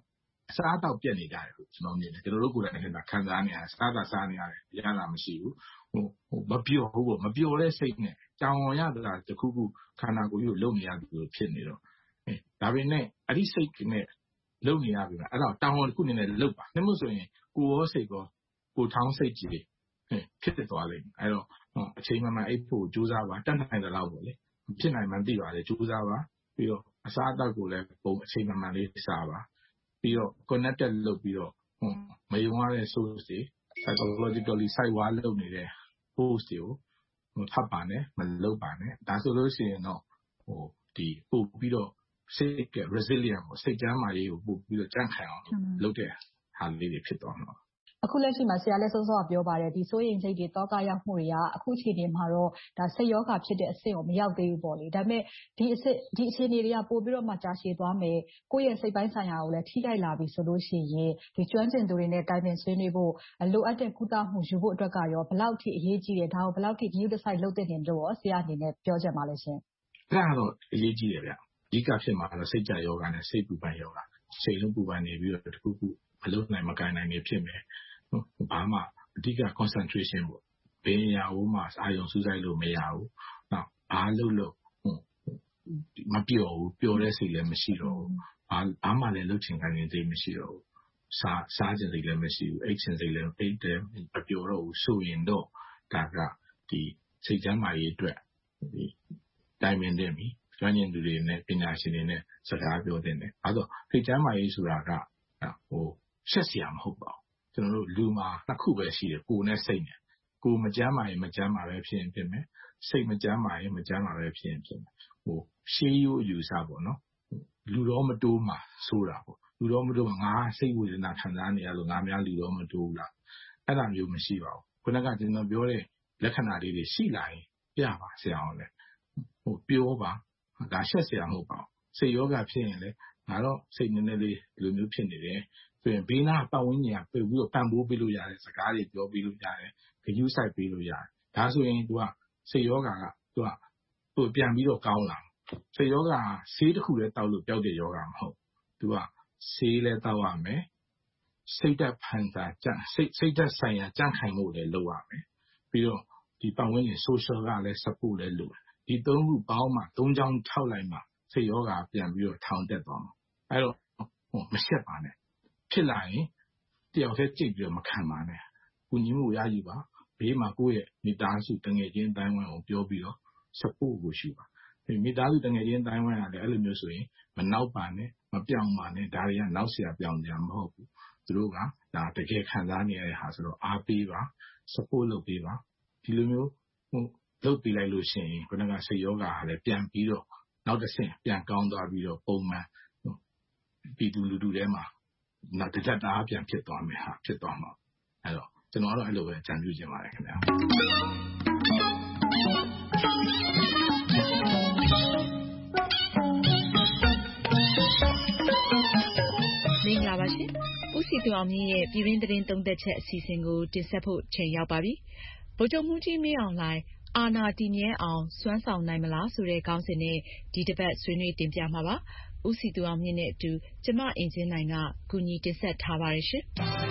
စားတော့ပြက်နေကြတယ်ကျွန်တော်မြင်တယ်ကျွန်တော်တို့ကိုယ်တိုင်ခံစားနေရတယ်စားတာစားနေရတယ်ရတာမရှိဘူးမပြောဘူးပေါ့မပြောတဲ့စိတ်နဲ့တောင်းရတာတခုခုခန္ဓာကိုယ်ကြီးကိုလုံနေရပြီလို့ဖြစ်နေတော့ဒါပေမဲ့အဲ့ဒီစိတ်နဲ့လုံနေရပြီအဲ့တော့တောင်းတစ်ခုအနေနဲ့လုံပါနှမို့ဆိုရင်ကိုယ်ရောစိတ်ရောကိုထောင်းစိတ်ကြီးဖြစ်သွားလိမ့်မယ်အဲ့တော့အချိန်မှအိပ်ဖို့ကြိုးစားပါတတ်နိုင်တဲ့လောက်ပေါ့လေဖြစ်နိုင်မှန်းသိပါတယ်ကြိုးစားပါပြီးတော့အစားအသောက်ကိုလည်းပုံအချိန်မှလေးစားပါပြီးတော့ connected လုပ်ပြီးတော့မယုံရတဲ့ source တွေ psychologically site wall လုပ်နေတဲ့ post တွေကိုဖတ်ပါနဲ့မလုပ်ပါနဲ့ဒါဆိုလို့ရှိရင်တော့ဒီပို့ပြီးတော့စိတ်က resilient ကိုစိတ်ကြမ်းမာရေးကိုပို့ပြီးတော့ကြံ့ခိုင်အောင်လုပ်တဲ့ဟာလေးတွေဖြစ်သွားမှာအခုလက်ရှိမှာဆရာလည်းစောစောကပြောပါတယ်ဒီစိုးရိမ်စိတ်တွေတောကရောက်မှုတွေကအခုချိန်ဒီမှာတော့ဒါစိတ်ယောဂဖြစ်တဲ့အဆင့်ကိုမရောက်သေးဘူးပေါ့လေဒါပေမဲ့ဒီအခြေအနေတွေကပို့ပြီးတော့မှကြာရှည်သွားမယ်ကိုယ့်ရဲ့စိတ်ပိုင်းဆိုင်ရာကိုလည်းထိခိုက်လာပြီဆိုလို့ရှိရင်ဒီကျွမ်းကျင်သူတွေနဲ့တိုင်ပင်ဆွေးနွေးဖို့လိုအပ်တဲ့ကုသမှုယူဖို့အတွက်ကရောဘယ်လောက်ထိအရေးကြီးတယ်ဒါကိုဘယ်လောက်ထိ view decide လုပ်တဲ့နေလို့ရောဆရာအနေနဲ့ပြောချင်ပါလဲရှင်အဲ့ဒါတော့အရေးကြီးတယ်ဗျအဓိကဖြစ်မှာတော့စိတ်ကြယောဂနဲ့စိတ်ပူပန်ယောဂစိတ်လုံးပူပန်နေပြီးတော့တခုခုမလုပ်နိုင်မကိုင်နိုင်နေဖြစ်မယ်ဘာမှအဓိက concentration ပေါ့ဘယ်နေရာoùမှအာရုံစူးစိုက်လို့မရဘူး။နောက်ဘာလို့မပြောဘူးပျော်တဲ့စိတ်လည်းမရှိတော့ဘူး။ဘာမှလည်းလုပ်ချင်တိုင်းစိတ်မရှိတော့ဘူး။စားချင်စိတ်လည်းမရှိဘူး။အိတ်ချင်စိတ်လည်းအိတ်တယ်မပျော်တော့ဘူးဆိုရင်တော့ဒါကဒီစိတ်ချမ်းသာရေးအတွက်ဒီတိုင်ပင်တဲ့ပြီကျွမ်းကျင်သူတွေနဲ့ပညာရှင်တွေနဲ့စကားပြောတဲ့တယ်။အဲဒါစိတ်ချမ်းသာရေးဆိုတာကရှက်စရာမဟုတ်ပါဘူး။ကျွန်တော်တို့လူမှာနှစ်ခုပဲရှိတယ်ကိုယ်နဲ့စိတ်နဲ့ကိုယ်မကြမ်းမာရင်မကြမ်းမာပဲဖြစ်ရင်ဖြစ်မယ်စိတ်မကြမ်းမာရင်မကြမ်းမာပဲဖြစ်ရင်ဖြစ်မယ်ရှေးရိုးအယူဆပေါ့နော်လူတော်မတိုးမှာဆိုတာပေါ့လူတော်မတိုးမှာငါစိတ်ဝေဒနာခံစားနေရလို့ငါများလူတော်မတိုးဘူးလားအဲ့ဒါမျိုးမရှိပါဘူးခုနကကျွန်တော်ပြောတဲ့လက္ခဏာလေးတွေရှိလာရင်ပြပါဆရာအောင်လေပြောပါဒါရှက်စရာမဟုတ်ပါဘူးစိတ်ယောဂဖြစ်ရင်လေငါတော့စိတ်နည်းနည်းလေးဒီလိုမျိုးဖြစ်နေတယ်ဆိုရင်ဘေးနားပတ်ဝန်းကျင်ကပြပြီးတော့ပံ့ပိုးပေးလို့ရတယ်စကားတွေပြောပေးလို့ရတယ်ဂရုစိုက်ပေးလို့ရတယ်ဒါဆိုရင် तू ကစိတ်ယောဂက तू ပြန်ပြီးတော့ကောင်းလာစိတ်ယောဂဆေးတစ်ခုလည်းတောက်လို့ပျောက်တဲ့ယောဂမဟုတ် तू ကဆေးလည်းတောက်ရမယ်စိတ်ဓာတ်ဖန်ဆာစိတ်ဓာတ်ဆိုင်ရာကြံ့ခိုင်မှုလည်းလုပ်ရမယ်ပြီးတော့ဒီပတ်ဝန်းကျင် social ကလည်း support လည်းလုပ်ဒီသုံးခုပေါင်းမှသုံးချောင်းထောက်လိုက်မှစိတ်ယောဂပြန်ပြီးတော့ထောင်တက်သွားမှာအဲ့တော့မရှက်ပါနဲ့ဖြစ်လာရင်တယောက်တည်းကြိတ်ပြီးတော့မခံပါနဲ့ကုညီမှုရယူပါဘေးမှာကိုယ့်ရဲ့မိသားစုတငယ်ချင်းတိုင်းဝန်းကိုပြောပြီးတော့ support ကိုရှိပါမိသားစုတငယ်ချင်းတိုင်းဝန်းကလည်းအဲ့လိုမျိုးဆိုရင်မနောက်ပါနဲ့မပြောင်းပါနဲ့ဒါတွေကနောက်ဆရာပြောင်းကြမဟုတ်ဘူးသူတို့ကဒါတကယ်ခံစားနေရတဲ့ဟာဆိုတော့အားပေးပါ support လုပ်ပေးပါဒီလိုမျိုးလုပ်ပေးလိုက်လို့ရှိရင်ခုနကစိတ်ယောဂါကလည်းပြန်ပြီးတော့နောက်တစ်ဆင့်ပြန်ကောင်းသွားပြီးတော့ပုံမှန်ပြည်သူလူထုထဲမှာနောက်တစ်ချက်သားပြန်ဖြစ်သွားမယ်ဟာဖြစ်သွားမှာအဲ့တော့ကျွန်တော်ကတော့အဲ့လိုပဲကြံပြခြင်းပါတယ်ခင်ဗျာမင်္ဂလာပါရှင်ဦးစီသူအောင်မြင့်ရဲ့ပြည်တွင်းသတင်းသုံးသက်ချက်အစီအစဉ်ကိုတင်ဆက်ဖို့ချိန်ရောက်ပါပြီဗိုလ်ချုပ်မှူးကြီးမင်းအောင်လှိုင်အာဏာတည်မြဲအောင်စွမ်းဆောင်နိုင်မလားဆိုတဲ့ခေါင်းစဉ်နဲ့ဒီတစ်ပတ်ဆွေးနွေးတင်ပြမှာပါဦးစီသူအောင်မြင့်နဲ့အတူကျမအင်ဂျင်နိုင်ကကူညီတင်ဆက်ထားပါတယ်ရှင်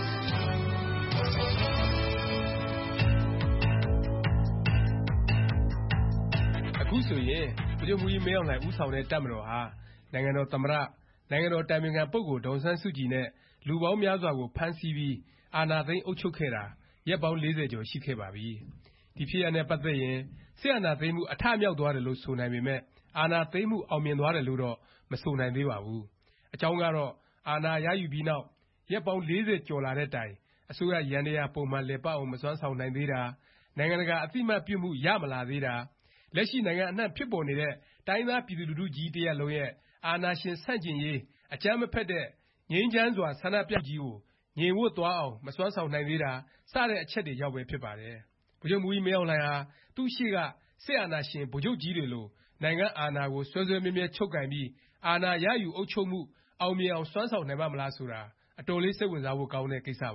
အခုဆိုရင်ဗိုလ်ချုပ်မှူးကြီးမင်းအောင်လှိုင်ဦးဆောင်တဲ့တပ်မတော်ဟာနိုင်ငံတော်သမ္မတနိုင်ငံတော်တိုင်ပင်ခံပုဂ္ဂိုလ်ဒေါ်အောင်ဆန်းစုကြည်နဲ့လူပေါင်းများစွာကိုဖမ်းဆီးပြီးအာဏာသိမ်းအုပ်ချုပ်ခဲ့တာရက်ပေါင်း40ကျော်ရှိခဲ့ပါပြီဒီဖြစ်ရပ်နဲ့ပတ်သက်ရင်စစ်အာဏာသိမ်းမှုအထမြောက်သွားတယ်လို့ဆိုနိုင်ပေမဲ့အာဏာသိမ်းမှုအောင်မြင်သွားတယ်လို့တော့မဆိုနိုင်သေးပါဘူးအကြောင်းကတော့အာဏာရယူပြီးနောက်ရက်ပေါင်း40ကျော်လာတဲ့တိုင်အစိုးရယန္တရားပုံမှန်လည်ပတ်အောင်မစွမ်းဆောင်နိုင်သေးတာနိုင်ငံတကာအသိအမှတ်ပြုမှုရမလာသေးတာလက်ရှိနိုင်ငံအနှံ့ဖြစ်ပေါ်နေတဲ့တိုင်းသားပြည်သူလူထုကြီးတရပ်လုံးရဲ့အာဏာရှင်ဆန့်ကျင်ရေးအကြမ်းမဖက်တဲ့ငြိမ်းချမ်းစွာဆန္ဒပြကြီးကိုငြိမ်ဝှက်သွားအောင်မစွမ်းဆောင်နိုင်သေးတာစတဲ့အချက်တွေရောက်ပဲဖြစ်ပါတယ်ဗိုလ်ချုပ်မှူးကြီးမင်းအောင်လှိုင်ဟာသူ့ရှေ့ကစစ်အာဏာရှင်ဗိုလ်ချုပ်ကြီးတွေလိုနိုင်ငံအာဏာကိုဆွဲဆွဲမြဲမြဲချုပ်ကိုင်ပြီးအာဏာရယူအုပ်ချုပ်မှုအောင်မြင်အောင်စွမ်းဆောင်နိုင်ပါမလားဆိုတာအတော်လေးစိတ်ဝင်စားဖို့ကောင်းတဲ့ကိစ္စပါ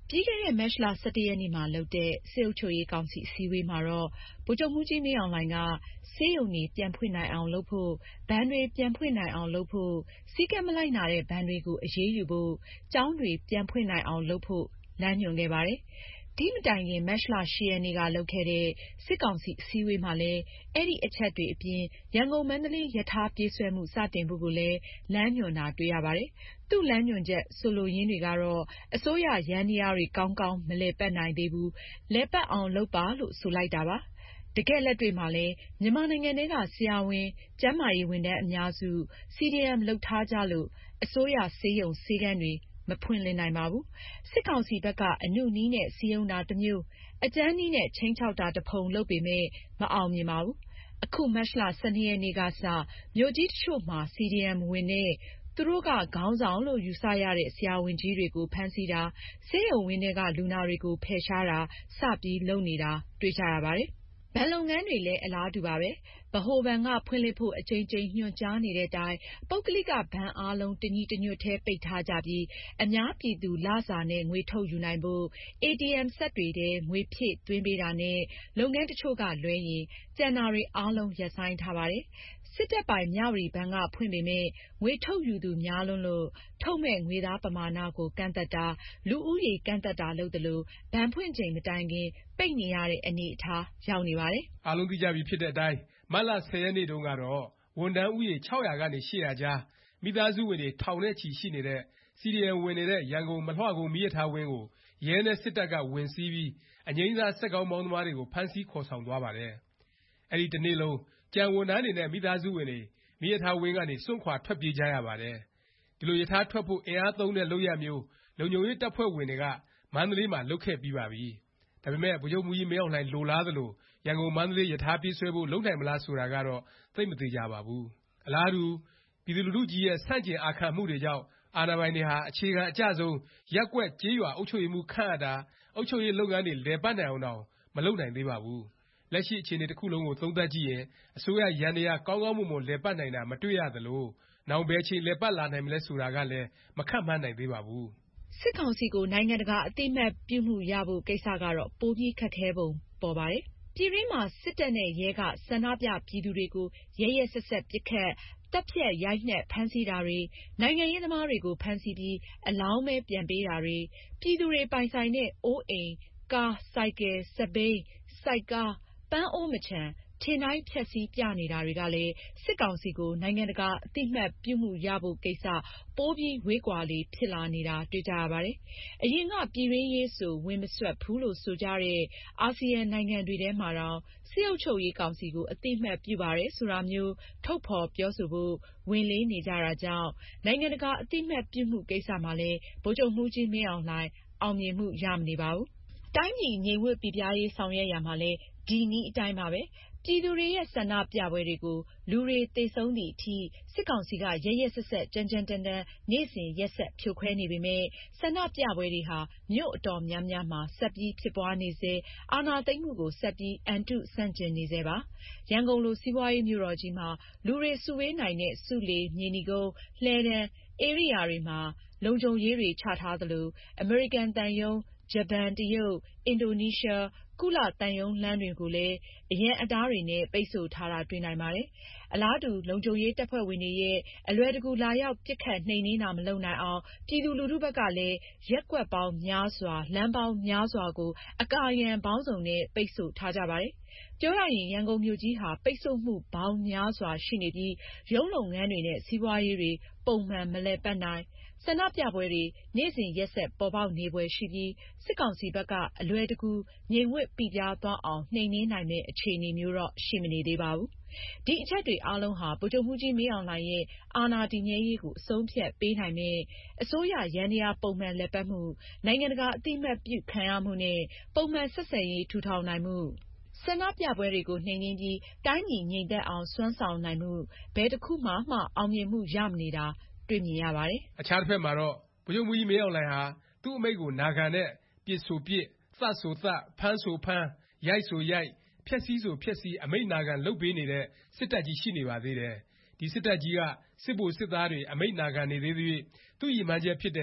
ပြီးခဲ့တဲ့ မတ်လ 17 ရက်နေ့မှာလုပ်တဲ့ စစ်အုပ်ချုပ်ရေးကောင်စီအစည်းအဝေးမှာတော့ ဗိုလ်ချုပ်မှူးကြီးမင်းအောင်လှိုင်က ဆေးရုံတွေပြန်ဖွင့်နိုင်အောင်လုပ်ဖို့၊ ဘဏ်တွေပြန်ဖွင့်နိုင်အောင်လုပ်ဖို့၊ စည်းကမ်းမလိုက်နာတဲ့ဘဏ်တွေကိုအရေးယူဖို့၊ ကျောင်းတွေပြန်ဖွင့်နိုင်အောင်လုပ်ဖို့ လမ်းညွှန်ခဲ့ပါတယ်။ ဒီမတိုင်ခင် မတ်လ 8 ရက်နေ့ကလုပ်ခဲ့တဲ့ စစ်ကောင်စီအစည်းအဝေးမှာလည်း အဲဒီအချက်တွေအပြင် ရန်ကုန်-မန္တလေး ရထားပြေးဆွဲမှု စတင်ဖို့ကိုလည်း လမ်းညွှန်တာတွေ့ရပါတယ်။ သူ့လမ်းညွှန်ချက် ဆိုလိုရင်းတွေကတော့ အစိုးရယန္တရားတွေ ကောင်းကောင်းမလည်ပတ်နိုင်သေးဘူး၊ လည်ပတ်အောင်လုပ်ပါလို့ ဆိုလိုက်တာပါ။ တကယ့်လက်တွေ့မှာလည်း မြန်မာနိုင်ငံထဲက ဆရာဝန်၊ ကျန်းမာရေးဝန်ထမ်းအများစု CDM လုပ်ထားကြလို့ အစိုးရဆေးရုံဆေးခန်းတွေ မဖွင့်လှစ်နိုင်ပါဘူး။ စစ်ကောင်စီဘက်က အနုနည်းနဲ့ စည်းရုံးတာတစ်မျိုး၊ အကြမ်းနည်းနဲ့ ခြိမ်းခြောက်တာတစ်ဖုံလုပ်ပေမယ့် မအောင်မြင်ပါဘူး။ အခု မတ်လ 12 ရက်နေ့ကစ မြို့ကြီးတစ်ချို့မှာ CDM ဝင်တဲ့ သူတို့က ခေါင်းဆောင်လို့ ယူဆရတဲ့ ဆရာဝန်ကြီးတွေကို ဖမ်းဆီးတာ၊ ဆေးရုံဝင်းထဲက လူနာတွေကို ဖယ်ရှားတာ စပြီးလုပ်နေတာ တွေ့ကြရပါတယ်။ ဘဏ်လုပ်ငန်းတွေလည်း အလားတူပါပဲ။ ဗဟိုဘဏ်က ဖွင့်လှစ်ဖို့ အကြိမ်ကြိမ်ညွှန်ကြားနေတဲ့အတိုင်း ပုဂ္ဂလိက ဘဏ်အားလုံး တညီတညွတ်တည်း ပိတ်ထားကြပြီး အများပြည်သူ လစာနဲ့ ငွေထုတ်ယူနိုင်ဖို့ ATM စက်တွေထဲ ငွေဖြည့်သွင်းပေးတာနဲ့ လုပ်ငန်းတစ်ချို့ကလွဲရင် ကျန်တာတွေအားလုံး ရပ်ဆိုင်းထားပါတယ်။ စစ်တပ်ပိုင် မြဝတီဘဏ်က ဖွင့်ပေမယ့် ငွေထုတ်ယူသူများလွန်းလို့ ထုတ်မယ့် ငွေသားပမာဏကို ကန့်သတ်တာ၊ လူဦးရေ ကန့်သတ်တာ လုပ်သလို ဘဏ်ဖွင့်ချိန်မတိုင်ခင် ပိတ်နေရတဲ့ အနေအထား ရောက်နေပါတယ်။ အားလုံးသိကြပြီဖြစ်တဲ့အတိုင်း မတ်လ 10 ရက်နေ့တုန်းကတော့ ဝန်ထမ်းဦးရေ 600 ကနေ 800 ကြား မိသားစုဝင်တွေ ထောင်နဲ့ချီရှိနေတဲ့ CDM ဝင်နေတဲ့ ရန်ကုန် မလွှကုန်းမီးရထားဝင်းကို ရဲနဲ့စစ်တပ်က ဝင်စီးပြီး အငြိမ်းစား စက်ခေါင်းမောင်းသမားတွေကို ဖမ်းဆီးခေါ်ဆောင်သွားပါတယ်။ အဲဒီတစ်နေ့လုံး ကျန်ဝန်ထမ်းတွေနဲ့ မိသားစုဝင်တွေ မီးရထားဝင်းကနေ စွန့်ခွာထွက်ပြေးကြရပါတယ်။ ဒီလို ရထားထွက်ဖို့ အင်အားသုံးတဲ့ လုပ်ရပ်မျိုး လုံခြုံရေးတပ်ဖွဲ့ဝင်တွေက မန္တလေးမှာ လုပ်ခဲ့ပြီးပါပြီ။ ဒါပေမယ့် ဗိုလ်ချုပ်မှူးကြီးမင်းအောင်လှိုင် လိုလားသလို ရန်ကုန်-မန္တလေး ရထားပြေးဆွဲဖို့ လုပ်နိုင်မလား ဆိုတာကတော့ သိပ်မသေခြာပါဘူး။ အလားတူ ပြည်သူလူထုကြီးရဲ့ ဆန့်ကျင်အာခံမှုတွေကြောင့် အာဏာပိုင်တွေဟာ အခြေခံအကျဆုံး ရပ်ကွက်ကျေးရွာ အုပ်ချုပ်ရေးမှူး ခန့်အပ်တာ၊ အုပ်ချုပ်ရေးလုပ်ငန်းတွေ လည်ပတ်နိုင်အောင်တောင် မလုပ်နိုင်သေးပါဘူး။ လက်ရှိ အခြေအနေတစ်ခုလုံးကို သုံးသပ်ကြည့်ရင် အစိုးရယန္တရား ကောင်းကောင်းမွန်မွန် လည်ပတ်နိုင်တာ မတွေ့ရသလို၊ နောင် ဘယ်အချိန် လည်ပတ်လာနိုင်မလဲ ဆိုတာကလည်း မခန့်မှန်းနိုင်သေးပါဘူး။ စစ်ကောင်စီကို နိုင်ငံတကာ အသိအမှတ်ပြုမှုရဖို့ ကိစ္စကတော့ ပိုပြီးခက်ခဲပုံ ပေါ်ပါတယ်။ ပြည်တွင်းမှာ စစ်တပ်နဲ့ရဲက ဆန္ဒပြပြည်သူတွေကို ရက်ရက်စက်စက် ပစ်ခတ်၊ သတ်ဖြတ်ရိုက်နှက် ဖမ်းဆီးတာတွေ၊ နိုင်ငံရေးသမားတွေကို ဖမ်းဆီးပြီး အလောင်းပဲ ပြန်ပေးတာတွေ၊ ပြည်သူတွေပိုင်ဆိုင်တဲ့ အိုးအိမ်၊ ကား၊ ဆိုင်ကယ်၊ စက်ဘီး၊ ဆိုက်ကား၊ ပန်းအိုးမခြံ ထင်တိုင်းဖျက်ဆီးပြနေတာတွေကလည်း စစ်ကောင်စီကို နိုင်ငံတကာ အသိအမှတ်ပြုမှုရဖို့ ကိစ္စ ပိုပြီး ဝေးကွာလေ ဖြစ်လာနေတာ တွေ့ကြရပါတယ်။ အရင်က ပြည်တွင်းရေးဆို ဝင်မစွက်ဘူးလို့ ဆိုကြတဲ့ အာဆီယံနိုင်ငံတွေထဲမှာတောင် စစ်အုပ်ချုပ်ရေးကောင်စီကို အသိအမှတ်ပြုပါတယ် ဆိုတာမျိုး ထုတ်ဖော်ပြောဆိုဖို့ ဝန်လေးနေကြတာကြောင့် နိုင်ငံတကာ အသိအမှတ်ပြုမှု ကိစ္စမှာလည်း ဗိုလ်ချုပ်မှူးကြီးမင်းအောင်လှိုင် အောင်မြင်မှု ရမနေပါဘူး။ တိုင်းပြည် ငြိမ်ဝပ်ပိပြားရေး ဆောင်ရွက်ရာမှာလည်း ဒီနည်းအတိုင်းပါပဲ။ ပြည်သူတွေရဲ့ ဆန္ဒပြပွဲတွေကို လူတွေသေဆုံးသည်အထိ စစ်ကောင်စီက ရက်ရက်စက်စက် ကြမ်းကြမ်းတမ်းတမ်း နေ့စဉ်ရက်ဆက် ဖြိုခွဲနေပေမယ့် ဆန္ဒပြပွဲတွေဟာ မြို့အတော်များများမှာ ဆက်ပြီးဖြစ်ပွားနေဆဲ၊ အာဏာသိမ်းမှုကို ဆက်ပြီး အံတု ဆန့်ကျင်နေဆဲပါ။ ရန်ကုန်လို စီးပွားရေးမြို့တော်ကြီးမှာ လူတွေ စုဝေးနိုင်တဲ့ ဆူးလေ၊ မြေနီကုန်း၊ လှည်းတန်း ဧရိယာတွေမှာ လုံခြုံရေးတွေ ချထားသလို၊ အမေရိကန်သံရုံး၊ ဂျပန်၊ တရုတ်၊ အင်ဒိုနီးရှား၊ ကုလ သံရုံးလမ်းတွေကိုလည်း အရံအတားတွေနဲ့ ပိတ်ဆို့ထားတာ တွေ့နိုင်ပါတယ်။ အလားတူ လုံခြုံရေးတပ်ဖွဲ့ဝင်တွေရဲ့ အလွယ်တကူ လာရောက် ပစ်ခတ်နှိမ်နင်းတာ မလုပ်နိုင်အောင် ပြည်သူလူထုဘက်ကလည်း ရပ်ကွက်ပေါင်းများစွာ၊ လမ်းပေါင်းများစွာကို အကာအရံပေါင်းစုံနဲ့ ပိတ်ဆို့ထားကြပါတယ်။ ပြောရရင် ရန်ကုန်မြို့ကြီးဟာ ပိတ်ဆို့မှုပေါင်းများစွာ ရှိနေပြီး ရုံးလုပ်ငန်းတွေနဲ့ စီးပွားရေးတွေ ပုံမှန် မလည်ပတ်နိုင်၊ ဆန္ဒပြပွဲတွေ နေ့စဉ်ရက်ဆက် ပေါ်ပေါက်နေဖွယ်ရှိပြီး စစ်ကောင်စီဘက်က အလွယ်တကူ ငြိမ်ဝပ်ပိပြားသွားအောင် နှိမ်နင်းနိုင်မယ့် အခြေအနေမျိုးတော့ ရှိမနေသေးပါဘူး။ ဒီအချက်တွေအားလုံးဟာ ဗိုလ်ချုပ်မှူးကြီးမင်းအောင်လှိုင်ရဲ့ အာဏာတည်မြဲရေးကို အဆုံးအဖြတ်ပေးနိုင်မယ့် အစိုးရယန္တရား ပုံမှန်လည်ပတ်မှု၊ နိုင်ငံတကာ အသိအမှတ်ပြုခံရမှုနဲ့ ပုံမှန်ဆက်ဆံရေး ထူထောင်နိုင်မှု၊ ဆန္ဒပြပွဲတွေကို နှိမ်နင်းပြီး တိုင်းပြည်ငြိမ်သက်အောင် စွမ်းဆောင်နိုင်မှု ဘယ်တစ်ခုမှာမှ အောင်မြင်မှု ရမနေတာ တွေ့မြင်ရပါတယ်။ အခြားတစ်ဖက်မှာတော့ ဗိုလ်ချုပ်မှူးကြီးမင်းအောင်လှိုင်ဟာ သူ့အမိန့်ကို နာခံတဲ့ ပစ်ဆိုပစ်၊ သတ်ဆိုသတ်၊ ဖမ်းဆိုဖမ်း၊ ရိုက်ဆိုရိုက်၊ ဖျက်ဆီးဆိုဖျက်ဆီး အမိန့်နာခံ လုပ်ပေးနေတဲ့ စစ်တပ်ကြီး ရှိနေပါသေးတယ်။ ဒီစစ်တပ်ကြီးက စစ်ဗိုလ်စစ်သားတွေ အမိန့်နာခံနေသေးသ၍ သူ့ရည်မှန်းချက်ဖြစ်တဲ့ သူ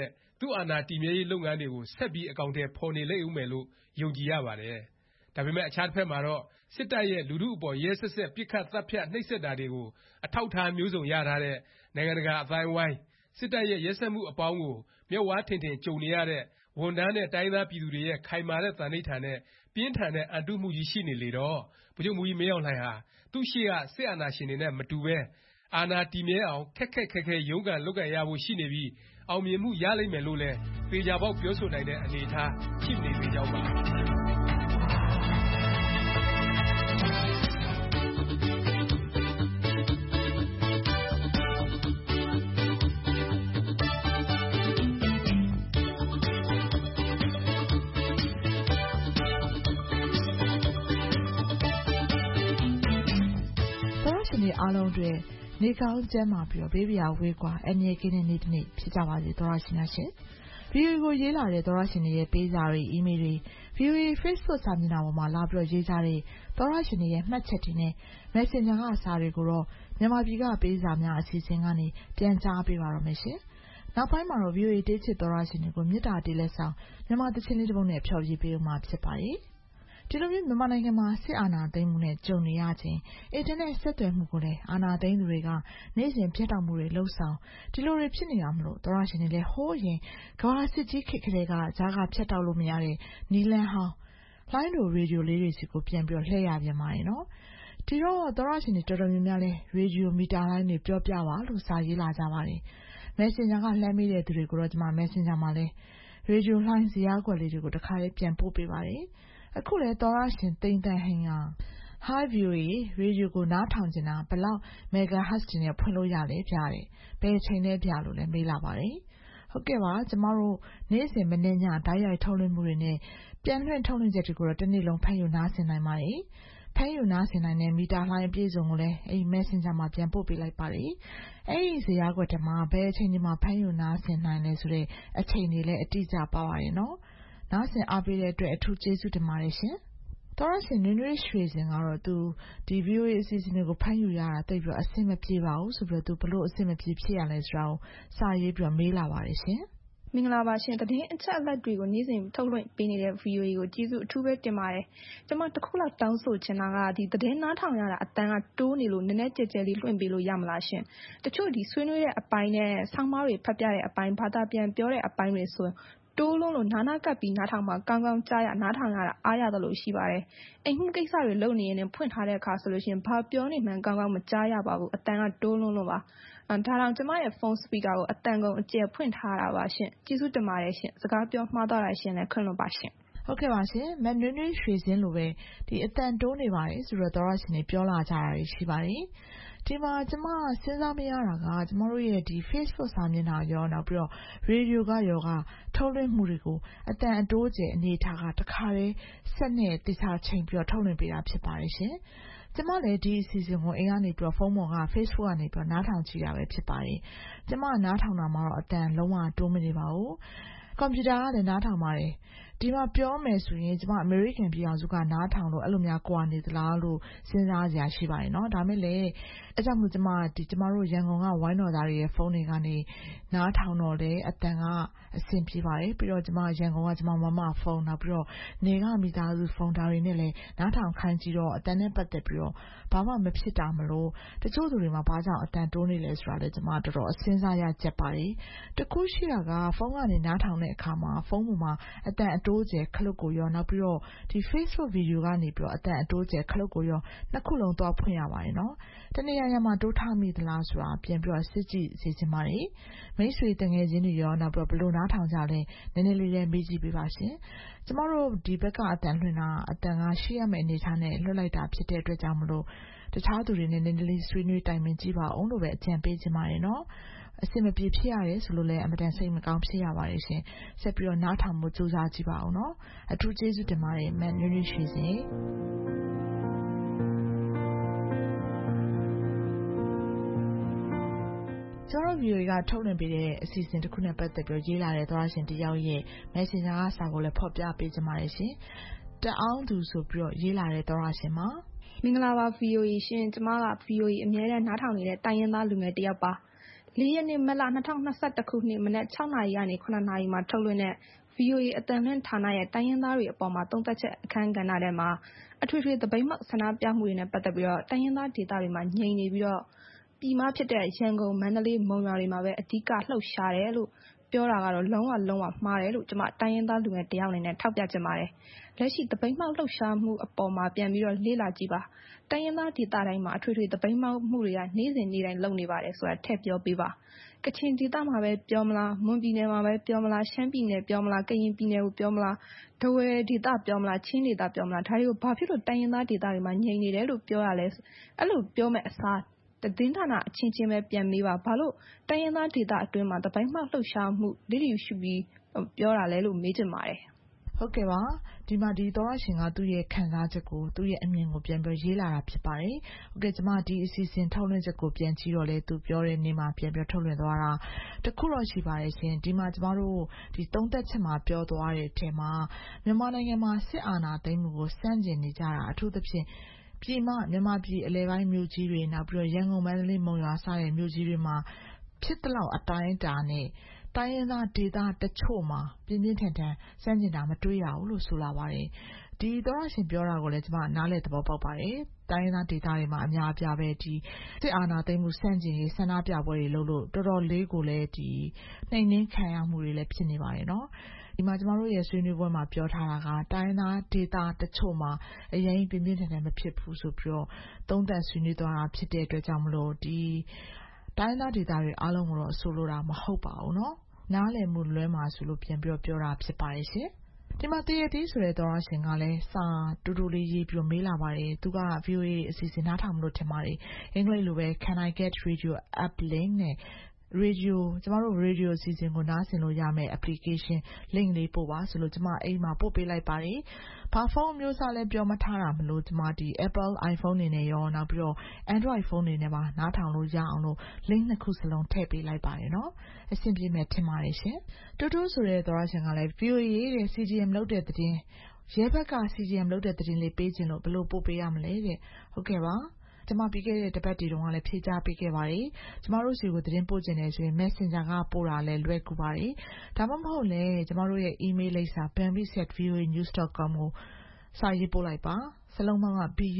သူ့အာဏာတည်မြဲရေးလုပ်ငန်းတွေကိုဆက်ပြီးအကောင်အထည်ဖော်နေလိမ့်ဦးမယ်လို့ယုံကြည်ရပါတယ်။ဒါပေမဲ့အခြားတစ်ဖက်မှာတော့စစ်တပ်ရဲ့လူထုအပေါ်ရက်စက်စက်ပစ်ခတ်သတ်ဖြတ်နှိပ်စက်တာတွေကိုအထောက်ထားမျိုးစုံရထားတဲ့နိုင်ငံတကာအသိုင်းအဝိုင်းစစ်တပ်ရဲ့ရက်စက်မှုအပေါင်းကိုမျက်ဝါးထင်ထင်ကြုံနေရတဲ့ဝန်ထမ်းနဲ့တိုင်းသားပြည်သူတွေရဲ့ခိုင်မာတဲ့သန္နိဋ္ဌာန်နဲ့ပြင်းထန်တဲ့အံတုမှုကြီးရှိနေလေတော့ဗိုလ်ချုပ်မှူးကြီးမင်းအောင်လှိုင်ဟာသူ့ရှေ့ကစစ်အာဏာရှင်တွေနဲ့မတူပဲအာဏာတည်မြဲအောင်ခက်ခက်ခဲခဲရုန်းကန်လုပ်ကန်ရဖို့ရှိနေပြီးအောင်မြင်မှုရလိမ့်မယ်လို့လည်းသေချာပေါက်ပြောဆိုနိုင်တဲ့အနေအထားရှိနေသေးကြောင်းပါအားလုံးအတွက်နေကောင်းကျန်းမာပြီးဘေးပရာဝေးကွာအန္တရာယ်ကင်းတဲ့နေ့တစ်နေ့ဖြစ်ကြပါစေသောရရှင်များရှင်။ VOA ကိုရေးလာတဲ့သောရရှင်တွေရဲ့ပေးစာတွေအီးမေးလ်တွေ VOA Facebook စာမျက်နှာပေါ်မှာလာပြီးရေးကြတဲ့သောရရှင်တွေရဲ့မှတ်ချက်တွေနဲ့ Messenger ကစာတွေကိုတော့မြန်မာပြည်ကပေးစာများအစီအစဉ်ကနေပြန်ကြားပေးပါတော့မယ်ရှင်။နောက်ပိုင်းမှာတော့ VOA တေးချစ်သောရရှင်တွေကိုမြစ်တာတေးလက်ဆောင်မြန်မာသချင်းလေးတစ်ပုဒ်နဲ့ဖျော်ဖြေပေးဦးမှာဖြစ်ပါတယ်။ဒီလိုမျိုးမြန်မာနိုင်ငံမှာစစ်အာဏာသိမ်းမှုနဲ့ကြုံနေရခြင်းအင်တာနက်ဆက်သွယ်မှုကိုလည်းအာဏာသိမ်းသူတွေကနေ့စဉ်ပြတ်တောက်မှုတွေလှုပ်ဆောင်ဒီလိုတွေဖြစ်နေတာမလို့သောရရှင်တွေလည်းဟိုးရင်ကမ္ဘာစစ်ကြီးခေတ်ကလေးကဈာကဖြတ်တောက်လို့မရတဲ့နီလန်းဟောင်းလိုင်းလိုရေဒီယိုလေးတွေစီကိုပြန်ပြီးလှည့်ရပြန်ပါရဲ့နော်ဒီတော့သောရရှင်တွေတော်တော်များများလဲရေဒီယိုမီတာလိုင်းတွေပြောပြပါလို့စာရေးလာကြပါတယ် Messenger ကလှမ်းမိတဲ့သူတွေကိုတော့ကျွန်မ Messenger မှာလဲရေဒီယိုလိုင်းဇယားကွက်လေးတွေကိုတစ်ခါလေးပြန်ပို့ပေးပါတယ်အခုလေသောရရှင်တိမ်တန်ဟင်က Hi VOA ရေဒီယိုကိုနားထောင်ကျင်တာဘယ်လောက် megahertz နဲ့ဖွင့်လို့ရလဲပြတယ်ဘယ်ချိန်နဲ့ပြလို့လဲမေးလာပါတယ်ဟုတ်ကဲ့ပါကျမတို့နေ့စဉ်မနေ့ညဓာတ်ရိုက်ထုတ်လွှင့်မှုတွေနဲ့ပြန်လွှင့်ထုတ်လွှင့်ချက်တွေကိုတော့တစ်နေ့လုံးဖတ်ယူနားဆင်နိုင်ပါတယ်ဖတ်ယူနားဆင်နိုင်တဲ့မီတာလိုင်းအပြည့်စုံကိုလည်းအဲ့ Messenger မှာပြန်ပို့ပေးလိုက်ပါတယ်အဲ့ဒီဇယားကွက်ထဲမှာဘယ်အချိန်ဒီမှာဖတ်ယူနားဆင်နိုင်လဲဆိုတဲ့အချိန်တွေလည်းအတိအကျပါပါတယ်နော်နားဆင်အားပေးတဲ့အတွက်အထူးကျေးဇူးတင်ပါတယ်ရှင်။သောရရှင်နွေရွှေစင်ကတော့သူဒီ VOA အစီအစဉ်တွေကိုဖန်ယူရတာတိတ်ပြီးအဆင်မပြေပါဘူးဆိုပြီးတော့သူဘလို့အဆင်မပြေဖြစ်ရလဲဆိုတာကိုစာရေးပြီးမေးလာပါတယ်ရှင်။မင်္ဂလာပါရှင်သတင်းအချက်အလက်တွေကိုနေ့စဉ်ထုတ်လွှင့်ပေးနေတဲ့ VOA ကိုကျေးဇူးအထူးပဲတင်ပါတယ်။ကျွန်မတစ်ခုလောက်တောင်းဆိုချင်တာကဒီသတင်းနားထောင်ရတာအတန်ကတိုးနေလို့နည်းနည်းကြဲကြဲလေးလွှင့်ပေးလို့ရမလားရှင်။တချို့ဒီဆွေးနွေးတဲ့အပိုင်းနဲ့ဆောင်းပါးတွေဖတ်ပြတဲ့အပိုင်းဘာသာပြန်ပြောတဲ့အပိုင်းတွေဆိုတိုးလုံးလို့နာနာကပ်ပြီးနားထောင်မှာကောင်းကောင်းကြားရနားထောင်ရတာအားရတယ်လို့ရှိပါတယ်။အိမ်မှုကိစ္စတွေလုပ်နေရင်ဖွင့်ထားတဲ့အခါဆိုလို့ရှိရင်ဘာပြောနေမှန်းကောင်းကောင်းမကြားရပါဘူးအတန်ကတိုးလုံးလို့ပါ။ဒါတောင်ကျမရဲ့ဖုန်းစပီကာကိုအတန်ကုန်အကျယ်ဖွင့်ထားတာပါရှင်။ကျေးဇူးတင်ပါတယ်ရှင်။စကားပြောမှားတော့ရရှင်လည်းခွင့်လွှတ်ပါရှင်။ဟုတ်ကဲ့ပါရှင်မနွေးနွေးရွှေစင်းလိုပဲဒီအတန်တိုးနေပါတယ်ဆိုတော့သောရရှင်တွေပြောလာကြတာရှိပါတယ်။ဒီမှာကျမစဉ်းစားမရတာကကျမတို့ရဲ့ဒီ Facebook စာမျက်နှာရောနောက်ပြီးတော့ Radio ကရောကထုတ်လွှင့်မှုတွေကိုအတန်အတိုးကျအနေထားကတခါလေးဆက်နဲ့တခြားချိန်ပြီးတော့ထုတ်လွှင့်ပေးတာဖြစ်ပါတယ်ရှင်။ကျမလည်းဒီအစီအစဉ်ကိုအိမ်ကနေပြီးတော့ဖုန်းပေါ်က Facebook ကနေပြီးတော့နားထောင်ကြည့်တာပဲဖြစ်ပါတယ်။ကျမနားထောင်တာမှာတော့အတန်လုံးဝတိုးမနေပါဘူး။ကွန်ပျူတာကလည်းနားထောင်ပါတယ်။ဒီမှာပြောမယ်ဆိုရင်ကျမအမေရိကန်ပြည်အောင်စုကနားထောင်လို့အဲ့လိုများကွာနေသလားလို့စဉ်းစားစရာရှိပါတယ်နော်ဒါမဲ့လေအဲကြောင့်မို့ကျမတို့ရန်ကုန်ကဝိုင်းတော်သားတွေရဲ့ဖုန်းတွေကနေနားထောင်တော့လေအတန်ကအဆင်ပြေပါတယ်ပြီးတော့ကျမရန်ကုန်ကကျမမမဖုန်းနောက်ပြီးတော့နေကမိသားစုဖုန်းဒါတွေနဲ့လည်းနားထောင်ခိုင်းကြည့်တော့အတန်နဲ့ပတ်သက်ပြီးတော့ဘာမှမဖြစ်တာမလို့တချို့သူတွေမှာဘာကြောင့်အတန်တိုးနေလဲဆိုတာလည်းကျမတော်တော်စဉ်းစားရကြက်ပါတယ်တခုရှိတာကဖုန်းကနေနားထောင်တဲ့အခါမှာဖုန်းပေါ်မှာအတန်အတိုးကျခလုတ်ကိုရောနောက်ပြီးတော့ဒီ Facebook video ကနေပြီးတော့အတန်အတိုးကျခလုတ်ကိုရောနှစ်ခုလုံးသွားဖွင့်ရပါတယ်နော်တနေရာမှာတိုးထားမိသလားဆိုတာပြန်ပြီးတော့စစ်ကြည့်စေချင်ပါတယ်မိတ်ဆွေတငယ်ချင်းတွေရောနောက်ပြီးတော့ဘယ်လိုနားထောင်ကြလဲနည်းနည်းလေးလည်းမေးကြည့်ပေးပါရှင်ကျမတို့ဒီဘက်ကအတန်လွှင့်တာအတန်ကရှိရမယ့်အနေထားနဲ့လွှတ်လိုက်တာဖြစ်တဲ့အတွက်ကြောင့်မလို့တခြားသူတွေနဲ့နည်းနည်းလေးဆွေးနွေးတိုင်ပင်ကြည့်ပါအောင်လို့ပဲအကြံပေးချင်ပါတယ်နော်အဆင်မပြေဖြစ်ရတယ်ဆိုလို့လည်းအမတန်စိတ်မကောင်းဖြစ်ရပါတယ်ရှင်ဆက်ပြီးတော့နားထောင်မှုစူးစမ်းကြည့်ပါအောင်နော်အထူးကျေးဇူးတင်ပါတယ်မန်နွေးနွေးရွှေစင်ကျွန်တော် VOA ကထုတ်လွှင့်ပေးတဲ့အစီအစဉ်တစ်ခုနဲ့ပတ်သက်ပြီးရေးလာတဲ့သောရရှင်တယောက်ရဲ့ Messenger ကစာကိုလည်းဖော်ပြပေးကြပါတယ်ရှင်တအောင်သူဆိုပြီးတော့ရေးလာတဲ့သောရရှင်မှာမင်္ဂလာပါ VOA ရှင်ကျမက VOA အမြဲတမ်းနားထောင်နေတဲ့တိုင်းရင်းသားလူငယ်တစ်ယောက်ပါ 4 ရက်နေ့မတ်လ 2021 ခုနှစ်မနက် 6 နာရီကနေ 7 နာရီမှာထုတ်လွှင့်တဲ့ VOA အသံလွှင့်ဌာနရဲ့တိုင်းရင်းသားတွေအပေါ်မှာသုံးသပ်ချက်အခန်းကဏ္ဍထဲမှာအထွေထွေသပိတ်မှောက်ဆန္ဒပြမှုတွေနဲ့ပတ်သက်ပြီးတော့တိုင်းရင်းသားဒေသတွေမှာငြိမ်နေပြီးတော့ပြည်မဖြစ်တဲ့ရန်ကုန်မန္တလေးမုံရွာတွေမှာပဲအဓိကလှုပ်ရှားတယ်လို့ပြောတာကတော့လုံးဝမှားတယ်လို့ကျွန်မတိုင်းရင်းသားလူငယ်တယောက်အနေနဲ့ထောက်ပြချင်ပါတယ်။လက်ရှိသပိတ်မှောက်လှုပ်ရှားမှုအပေါ်မှာပြန်ပြီးတော့လေ့လာကြည့်ပါ။တိုင်းရင်းသားဒေသတိုင်းမှာအထွေထွေသပိတ်မှောက်မှုတွေကနေ့စဉ်နေ့တိုင်းလုပ်နေပါတယ်ဆိုတာထည့်ပြောပေးပါ။ကချင်ဒေသမှာပဲပြောမလားမွန်ပြည်နယ်မှာပဲပြောမလားရှမ်းပြည်နယ်ပြောမလားကရင်ပြည်နယ်ကိုပြောမလားဒဝယ်ဒေသပြောမလားချင်းဒေသပြောမလားဒါတွေကိုဘာဖြစ်လို့တိုင်းရင်းသားဒေသတွေမှာငြိမ်နေတယ်လို့ပြောရလဲအဲ့လိုပြောမဲ့အစားသတင်းဌာနအချင်းချင်းပဲပြန်မေးပါဘာလို့တိုင်းရင်းသားဒေသအတွင်းမှာသပိတ်မှောက်လှုပ်ရှားမှုလိလိရှုပြီးပြောတာလဲလို့မေးချင်ပါတယ်ဟုတ်ကဲ့ပါဒီမှာဒီသောရရှင်ကသူ့ရဲ့ခံစားချက်ကိုသူ့ရဲ့အမြင်ကိုပြန်ပြီးရေးလာတာဖြစ်ပါတယ်ဟုတ်ကဲ့ကျွန်မဒီအစီအစဉ်ထုတ်လွှင့်ချက်ကိုပြန်ကြည့်တော့လေသူပြောတဲ့နေ့မှာပြန်ပြီးထုတ်လွှင့်သွားတာတခုတော့ရှိပါတယ်ရှင်ဒီမှာကျမတို့ဒီသုံးသက်ချက်မှာပြောသွားတဲ့အထက်မှာမြန်မာနိုင်ငံမှာစစ်အာဏာသိမ်းမှုကိုစန့်ကျင်နေကြတာအထူးသဖြင့်ပြည်မမြန်မာပြည်အလဲပိုင်းမြို့ကြီးတွေနောက်ပြီးတော့ရန်ကုန်မန္တလေးမုံရွာစတဲ့မြို့ကြီးတွေမှာဖြစ်တဲ့လောက်အတိုင်းအတာနဲ့တိုင်းရင်းသားဒေသတချို့မှာပြင်းပြင်းထန်ထန်စန့်ကျင်တာမတွေ့ရဘူးလို့ဆိုလာပါတယ်ဒီသောရရှင်ပြောတာကိုလည်းကျွန်မနားလည်သဘောပေါက်ပါတယ်တိုင်းရင်းသားဒေသတွေမှာအများအပြားပဲဒီစစ်အာဏာသိမ်းမှုစန့်ကျင်ရေးဆန္ဒပြပွဲတွေလုပ်လို့တော်တော်လေးကိုလည်းဒီနှိမ်နင်းခံရမှုတွေလည်းဖြစ်နေပါတယ်နော်ဒီမှာကျမတို့ရဲ့ဆွေးနွေးပွဲမှာပြောထားတာကတိုင်းသားဒေသတချို့မှာအရင်ပြင်းပြင်းထန်ထန်မဖြစ်ဘူးဆိုပြီးတော့သုံးသပ်ဆွေးနွေးသွားတာဖြစ်တဲ့အတွက်ကြောင့်မလို့ဒီတိုင်းသားဒေသတွေအားလုံးကိုတော့ဆိုလိုတာမဟုတ်ပါဘူးเนาะနားလည်မှုလွဲမှာဆိုလို့ပြန်ပြီးပြောတာဖြစ်ပါတယ်ရှင်ဒီမှာတရတီးဆိုတဲ့သောရရှင်ကလည်းစာတူတူလေးရေးပြီးမေးလာပါတယ်သူက VOA အစီအစဉ်နားထောင်လို့ထင်ပါတယ်အင်္ဂလိပ်လိုပဲ Can I get radio app link နဲ့ radio ကျမတို့ radio အစီအစဉ်ကိုနားဆင်လို့ရမယ် application link လေးပို့ပါဆိုလို့ကျမအိမ်မှာပို့ပေးလိုက်ပါတယ်ဘာဖုန်းမျိုးစားလဲပြောမထားတာမလို့ကျမဒီ Apple iPhone နေနဲ့ရောနောက်ပြီးတော့ Android phone နေနဲ့ပါနားထောင်လို့ရအောင်လို့ link နှစ်ခုစလုံးထည့်ပေးလိုက်ပါတယ်နော်အဆင်ပြေမယ်ထင်ပါတယ်ရှင်တူတူဆိုတဲ့သောရရှင်ကလည်း VOA ရဲ့ CGM လုပ်တဲ့သတင်းရဲဘက်က CGM လုပ်တဲ့သတင်းလေးပေးခြင်းလို့ဘယ်လိုပို့ပေးရမလဲတဲ့ဟုတ်ကဲ့ပါကျွန်မပြီးခဲ့တဲ့တပတ်တီတုန်းကလည်းဖြေကြားပေးခဲ့ပါတယ်ကျမတို့စီကိုသတင်းပို့ခြင်းနဲ့ဆိုရင် Messenger ကပို့တာလည်းလွယ်ကူပါတယ်ဒါမှမဟုတ်လည်းကျမတို့ရဲ့ email လိပ်စာ bambi@voanews.com ကိုစာရေးပို့လိုက်ပါစလုံးပေါင်းက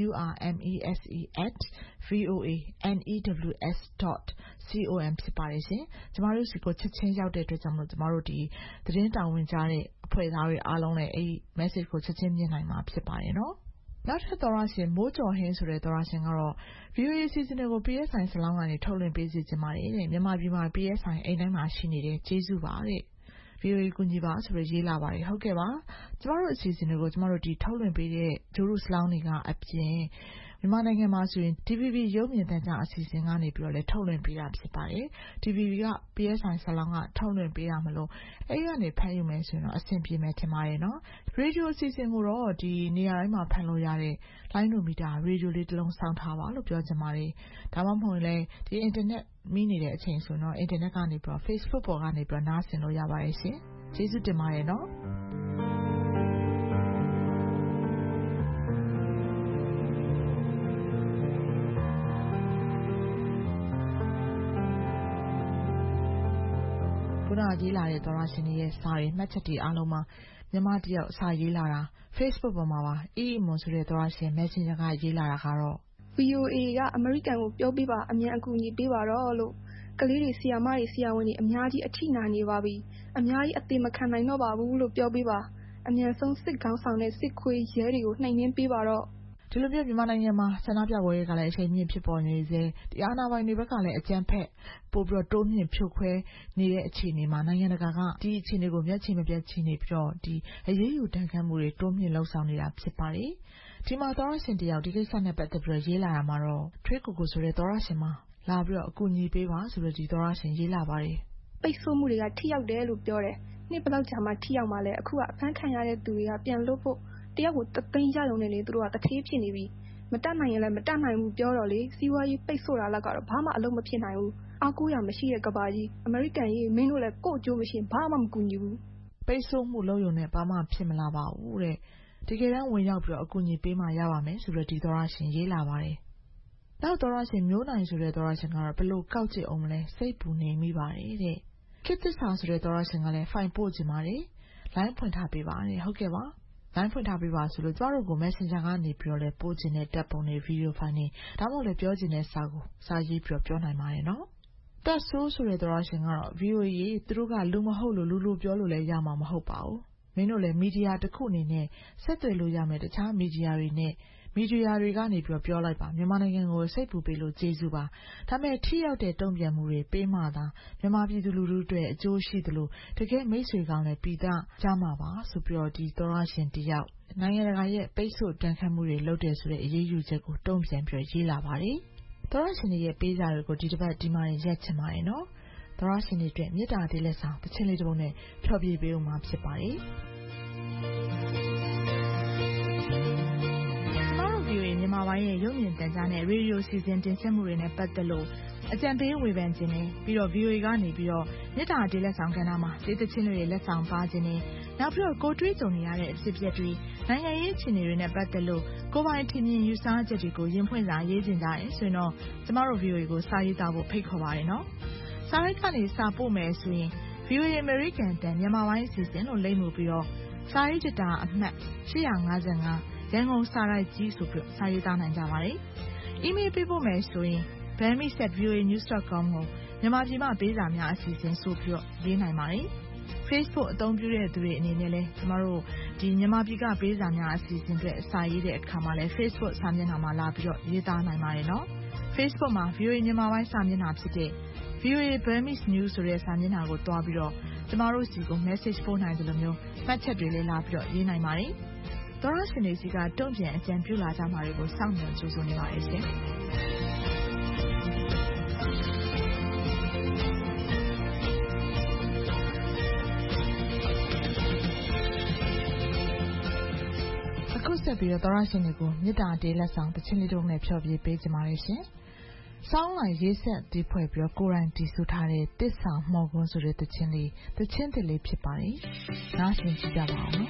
burmese@voanews.com ဖြစ်ပါတယ်ရှင်ကျမတို့စီကိုချက်ချင်းရောက်တဲ့အတွက်ကြောင့်မလို့ကျမတို့ဒီသတင်းတာဝန်ကြားတဲ့အဖွဲ့သားတွေအားလုံးလည်းအဲ့ message ကိုချက်ချင်းမြင်နိုင်မှာဖြစ်ပါတယ်နော်နောက်ထပ်သောရရှင်မိုးကျော်ဟင်းဆိုတဲ့သောရရှင်ကတော့ VOA စီစဉ်တွေကို PSI စလောင်းကနေထုတ်လွှင့်ပေးစီခြင်းပါတယ်တဲ့မြန်မာပြည်မှာ PSI အိမ်တိုင်းမှာရှိနေတယ်ကျေးဇူးပါတဲ့ VOA ကူညီပါဆိုပြီးရေးလာပါတယ်ဟုတ်ကဲ့ပါကျမတို့အစီအစဉ်တွေကိုကျမတို့ဒီထုတ်လွှင့်ပေးတဲ့ဂျိုးရုစလောင်းတွေကအပြင်မြန်မာနိုင်ငံမှာဆိုရင် DVB ရုပ်မြင်သံကြားအစီအစဉ်ကနေပြီးတော့လည်းထုတ်လွှင့်ပေးတာဖြစ်ပါတယ် DVB က PSI စလောင်းကထုတ်လွှင့်ပေးရမလို့အဲ့ကနေဖမ်းယူမယ်ဆိုရင်တော့အဆင်ပြေမယ်ထင်ပါတယ်နော်ရေဒီယိုအစီအစဉ်ကိုတော့ဒီနေရာတိုင်းမှာဖမ်းလို့ရတဲ့လိုင်းနိုမီတာရေဒီယိုလေးတစ်လုံးစောင့်ထားပါလို့ပြောချင်ပါတယ်ဒါမှမဟုတ်လည်းဒီ internet မိနေတဲ့အချိန်ဆိုတော့ internet ကနေပြီးတော့ Facebook ပေါ်ကနေပြီးတော့နားဆင်လို့ရပါတယ်ရှင်ကျေးဇူးတင်ပါတယ်နော်ရေးလာတဲ့သောရရှင်ရဲ့စာတွေမှတ်ချက်တွေအားလုံးမှာမြန်မာတယောက်စာရေးလာတာ Facebook ပေါ်မှာပါအေးမွန်ဆိုတဲ့သောရရှင် Messenger ကရေးလာတာကတော့ VOA ကအမေရိကန်ကိုပြောပြပါအမြန်အကူအညီပေးပါတော့လို့ကလေးတွေဆီယာမတွေဆီယာဝန်တွေအများကြီးအထိနာနေပါပြီအများကြီးအသေးမခံနိုင်တော့ပါဘူးလို့ပြောပြပါအမြန်ဆုံးစစ်ကောင်းဆောင်တဲ့စစ်ခွေးရဲတွေကိုနှိမ်နင်းပေးပါတော့ဒီလိုမျိုးမြန်မာနိုင်ငံမှာဆန္ဒပြပွဲတွေကလည်းအချိန်မြင့်ဖြစ်ပေါ်နေစေဒီအာဏာပိုင်တွေဘက်ကလည်းအကြမ်းဖက်ပို့ပြီးတော့တိုးမြင့်ဖြိုခွဲနေတဲ့အခြေအနေမှာနိုင်ငံတကာကဒီအခြေအနေကိုမျက်ခြေမပြတ်ချီနေပြီးတော့ဒီအရေးယူတန်းခမ်းမှုတွေတိုးမြင့်လှုပ်ဆောင်နေတာဖြစ်ပါတယ်ဒီမှာသောရရှင်တယောက်ဒီကိစ္စနဲ့ပတ်သက်ပြီးရေးလာတာမှာတော့ထွေးကိုကိုဆိုတဲ့သောရရှင်မှာလာပြီးတော့အကူအညီပေးပါဆိုတော့ဒီသောရရှင်ရေးလာပါတယ်ပိတ်ဆို့မှုတွေကထိရောက်တယ်လို့ပြောတယ်နှစ်ဘလောက်ကြာမှထိရောက်မှလဲအခုကအဖမ်းခံရတဲ့သူတွေကပြန်လွတ်ဖို့တယောက်ကို3သိန်းရရုံနဲ့လေသူတို့ကတထေးဖြစ်နေပြီမတတ်နိုင်ရင်လည်းမတတ်နိုင်ဘူးပြောတော့လေစီးပွားရေးပိတ်ဆို့တာလောက်ကတော့ဘာမှအလုပ်မဖြစ်နိုင်ဘူးအားကိုးရမရှိတဲ့ကဘာကြီးအမေရိကန်ကြီးမင်းတို့လည်းကို့အကျိုးမရှိဘာမှမကူညီဘူးပိတ်ဆို့မှုလုပ်ရုံနဲ့ဘာမှဖြစ်မလာပါဘူးတဲ့တကယ်တမ်းဝင်ရောက်ပြီးတော့အကူအညီပေးမှရပါမယ်ဆိုတော့ဒီသောရရှင်ရေးလာပါတယ်နောက်သောရရှင်မျိုးနိုင်ဆိုတဲ့သောရရှင်ကတော့ဘယ်လိုကောက်ကြည့်အောင်မလဲစိတ်ပူနေမိပါတယ်တဲ့ခေတ်သစ္စာဆိုတဲ့သောရရှင်ကလည်းဖိုင်ပို့ချင်ပါတယ်လိုင်းဖွင့်ထားပေးပါတဲ့ဟုတ်ကဲ့ပါလိုင်းဖွင့်ထားပေးပါဆိုလို့ကျမတို့ကို Messenger ကနေပြီးတော့လည်းပို့ချင်တဲ့တပ်ပုံတွေဗီဒီယိုဖိုင်တွေဒါမှမဟုတ်လည်းပြောချင်တဲ့စာကိုစာရေးပြီးတော့ပြောနိုင်ပါတယ်နော်တက်ဆိုးဆိုတဲ့သောရရှင်ကတော့ VOA သူတို့ကလူမဟုတ်လို့လူပြောလို့လည်းရမှာမဟုတ်ပါဘူးမင်းတို့လည်းမီဒီယာတစ်ခုအနေနဲ့ဆက်သွယ်လို့ရမယ်တခြားမီဒီယာတွေနဲ့မီဒီယာတွေကနေပြီးပြောလိုက်ပါမြန်မာနိုင်ငံကိုစိတ်ပူပေးလို့ကျေးဇူးပါဒါပေမဲ့ထိရောက်တဲ့တုံ့ပြန်မှုတွေပေးမှသာမြန်မာပြည်သူလူထုအတွက်အကျိုးရှိသလိုတကယ်မိတ်ဆွေကောင်းလည်းပြည်သားကြမှာပါဆိုပြီးတော့ဒီသောရရှင်တယောက်နိုင်ငံတကာရဲ့ပိတ်ဆို့တန်ခတ်မှုတွေလုပ်တယ်ဆိုတဲ့အရေးယူချက်ကိုတုံ့ပြန်ပြီးရေးလာပါတယ်သောရရှင်ရဲ့ပေးစာတွေကိုဒီတစ်ပတ်ဒီမှာရက်ချင်ပါတယ်နော်သောရရှင်တွေအတွက်မေတ္တာသေးလက်ဆောင်တစ်ချင်းလေးတစ်ပုဒ်နဲ့ဖျော်ဖြေပေးဦးမှာဖြစ်ပါတယ်မြန်မာပိုင်းရဲ့ရုပ်မြင်သံကြားနဲ့ရေဒီယိုစီစဉ်တင်ဆက်မှုတွေနဲ့ပတ်သက်လို့အကြံပေးဝေဖန်ခြင်းနဲ့ပြီးတော့ VOA ကနေပြီးတော့မေတ္တာတေးလက်ဆောင်ကဏ္ဍမှာဒေသချင်းတွေလက်ဆောင်ပါခြင်းနဲ့နောက်ပြီးတော့ကိုတွေးကြုံနေရတဲ့အဖြစ်အပျက်တွေနိုင်ငံရေးအခြေအနေတွေနဲ့ပတ်သက်လို့ကိုယ်ပိုင်ထင်မြင်ယူဆချက်တွေကိုရင်ဖွင့်စာရေးခြင်းကြတယ်ဆိုရင်တော့ကျမတို့ VOA ကိုစာရေးသားဖို့ဖိတ်ခေါ်ပါတယ်နော်စာရိုက်ကနေစာပို့မယ်ဆိုရင် VOA American တန်မြန်မာပိုင်းအစီအစဉ်လို့လိမ့်မှုပြီးတော့စာရေးကြတာအမှတ်855ရန်ကုန်စာရိုက်ကြီးဆိုပြီးစာရေးသားနိုင်ကြပါတယ်။ email ပေးဖို့မယ်ဆိုရင် bami@voanews.com ကိုမြန်မာပြည်မှာပေးစာများအစီအစဉ်ဆိုပြီးရေးနိုင်ပါတယ်။ Facebook အသုံးပြုတဲ့သူတွေအနေနဲ့လည်းကျမတို့ဒီမြန်မာပြည်ကပေးစာများအစီအစဉ်တွေစာရေးတဲ့အခါမှာလည်း Facebook စာမျက်နှာမှာလာပြီးတော့ရေးသားနိုင်ပါတယ်နော်။ Facebook မှာ VOA မြန်မာပိုင်းစာမျက်နှာဖြစ်တဲ့ VOA Burmese News ဆိုတဲ့စာမျက်နှာကိုတွားပြီးတော့ကျမတို့စီကို message ပို့နိုင်တယ်လို့မျိုးမှတ်ချက်တွေလည်းလာပြီးတော့ရေးနိုင်ပါတယ်။သောရရှင်တွေစီကတုံ့ပြန်အကြံပြုလာကြမှာတွေကိုစောင့်မျှော်ကြိုးစားနေပါရဲ့ရှင်အခုဆက်ပြီးတော့သောရရှင်တွေကိုမေတ္တာတေးလက်ဆောင်တစ်ချင်းလေးတုံးနဲ့ဖျော်ဖြေပေးကြပါရဲ့ရှင်စောင်းလိုက်ရေးဆက်တီးဖွဲ့ပြီးတော့ကိုယ်တိုင်တီးဆူထားတဲ့တစ်ဆောင်မှော်ကွန်းဆိုတဲ့တစ်ချင်းလေးဖြစ်ပါတယ်နားဆင်ကြည့်ကြပါဦးနော်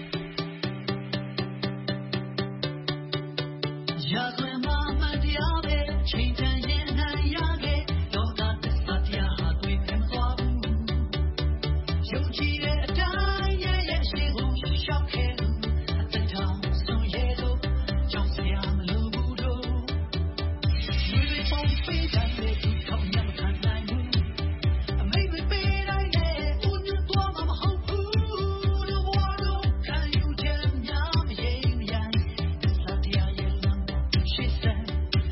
ရာဇဝင်မှာမတရားပဲချိန်တန်ရင်နိုင်ရခဲ့လောကသစ္စာတရားဟာတွေ့ပြန်သွားဘူးယုံကြည်တဲ့အတိုင်းရဲ့ရှိဖို့ရှောက်ခဲ့လို့အသက်ထောင်ဆုံးရလို့ကြောက်စရာမလိုဘူးတော့ဒီလိုပုံပေးတဲ့သူထောင်ရမခံနိုင်ဘူးအမေမပေးနိုင်တဲ့ဦးညွှန်သွားမှာမဟုတ်ဘူးလို့ဘာလို့ခံယူချက်များမရင်မရိုင်းသစ္စာတရားရဲ့She said,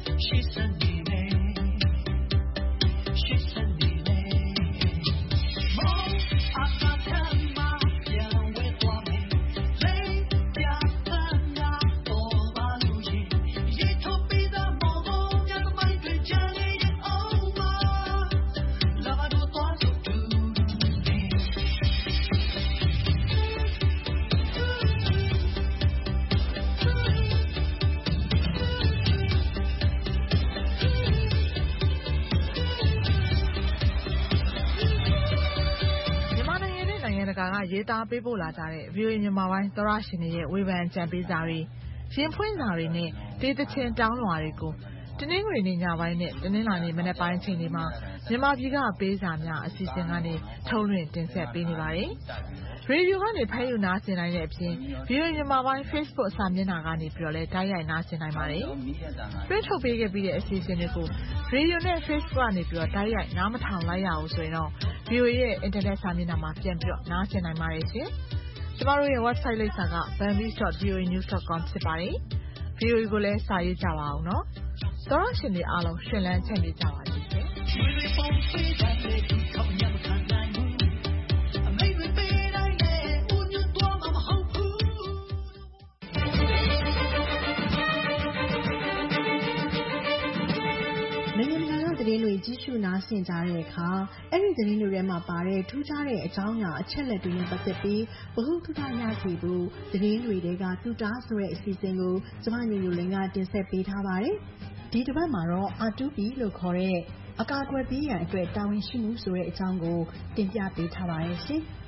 ရေးသားပေးပို့လာကြတဲ့ VOA မြန်မာပိုင်းသောရရှင်တွေရဲ့ဝေဖန်ကြံပေးစာတွေရင်ဖွင့်စာတွေနဲ့ဒေသချင်းတောင်းလွှာတွေကိုတနင်္ဂနွေနေ့ညပိုင်းနဲ့တနင်္လာနေ့မနက်ပိုင်းချိန်တွေမှာမြန်မာပြည်ကပေးစာများအစီအစဉ်ကနေထုတ်လွှင့်တင်ဆက်ပေးနေပါတယ်။ရေဒီယိုကနေဖမ်းယူနားဆင်နိုင်တဲ့အပြင် VOA မြန်မာပိုင်း Facebook စာမျက်နှာကနေပြီးတော့လည်းတိုက်ရိုက်နားဆင်နိုင်ပါတယ်။ပြထုတ်ပေးခဲ့ပြီးတဲ့အစီအစဉ်တွေကိုရေဒီယိုနဲ့ Facebook ကနေပြီးတော့တိုက်ရိုက်နားမထောင်လိုက်ရဘူးဆိုရင်တော့ VOA ရဲ့ internet စာမျက်နှာမှာပြန်ပြီးတော့နားဆင်နိုင်ပါတယ်ရှင်။ကျမတို့ရဲ့ website လိပ်စာက bami.voanews.com ဖြစ်ပါတယ်။ VOA ကိုလည်းစာရေးကြပါအောင်နော်။သောရရှင်တွေအားလုံးရှင်လန်းချမ်းမြေ့ကြပါစေရှင်သတင်းတွေကြည့်ရှုနားဆင်ကြတဲ့အခါအဲ့ဒီသတင်းတွေထဲမှာပါတဲ့ထူးခြားတဲ့အကြောင်းအရာအချက်လက်တွေနဲ့ပတ်သက်ပြီးဗဟုသုတရရှိဖို့သတင်းတွေကတူတာဆိုတဲ့အစီအစဉ်ကိုကျမညိုညိုလင်းကတင်ဆက်ပေးထားပါတယ်။ဒီတစ်ပတ်မှာတော့ R2P လို့ခေါ်တဲ့အကာအကွယ်ပေးရန်အတွက်တာဝန်ရှိမှုဆိုတဲ့အကြောင်းကိုတင်ပြပေးထားပါတယ်ရှင်။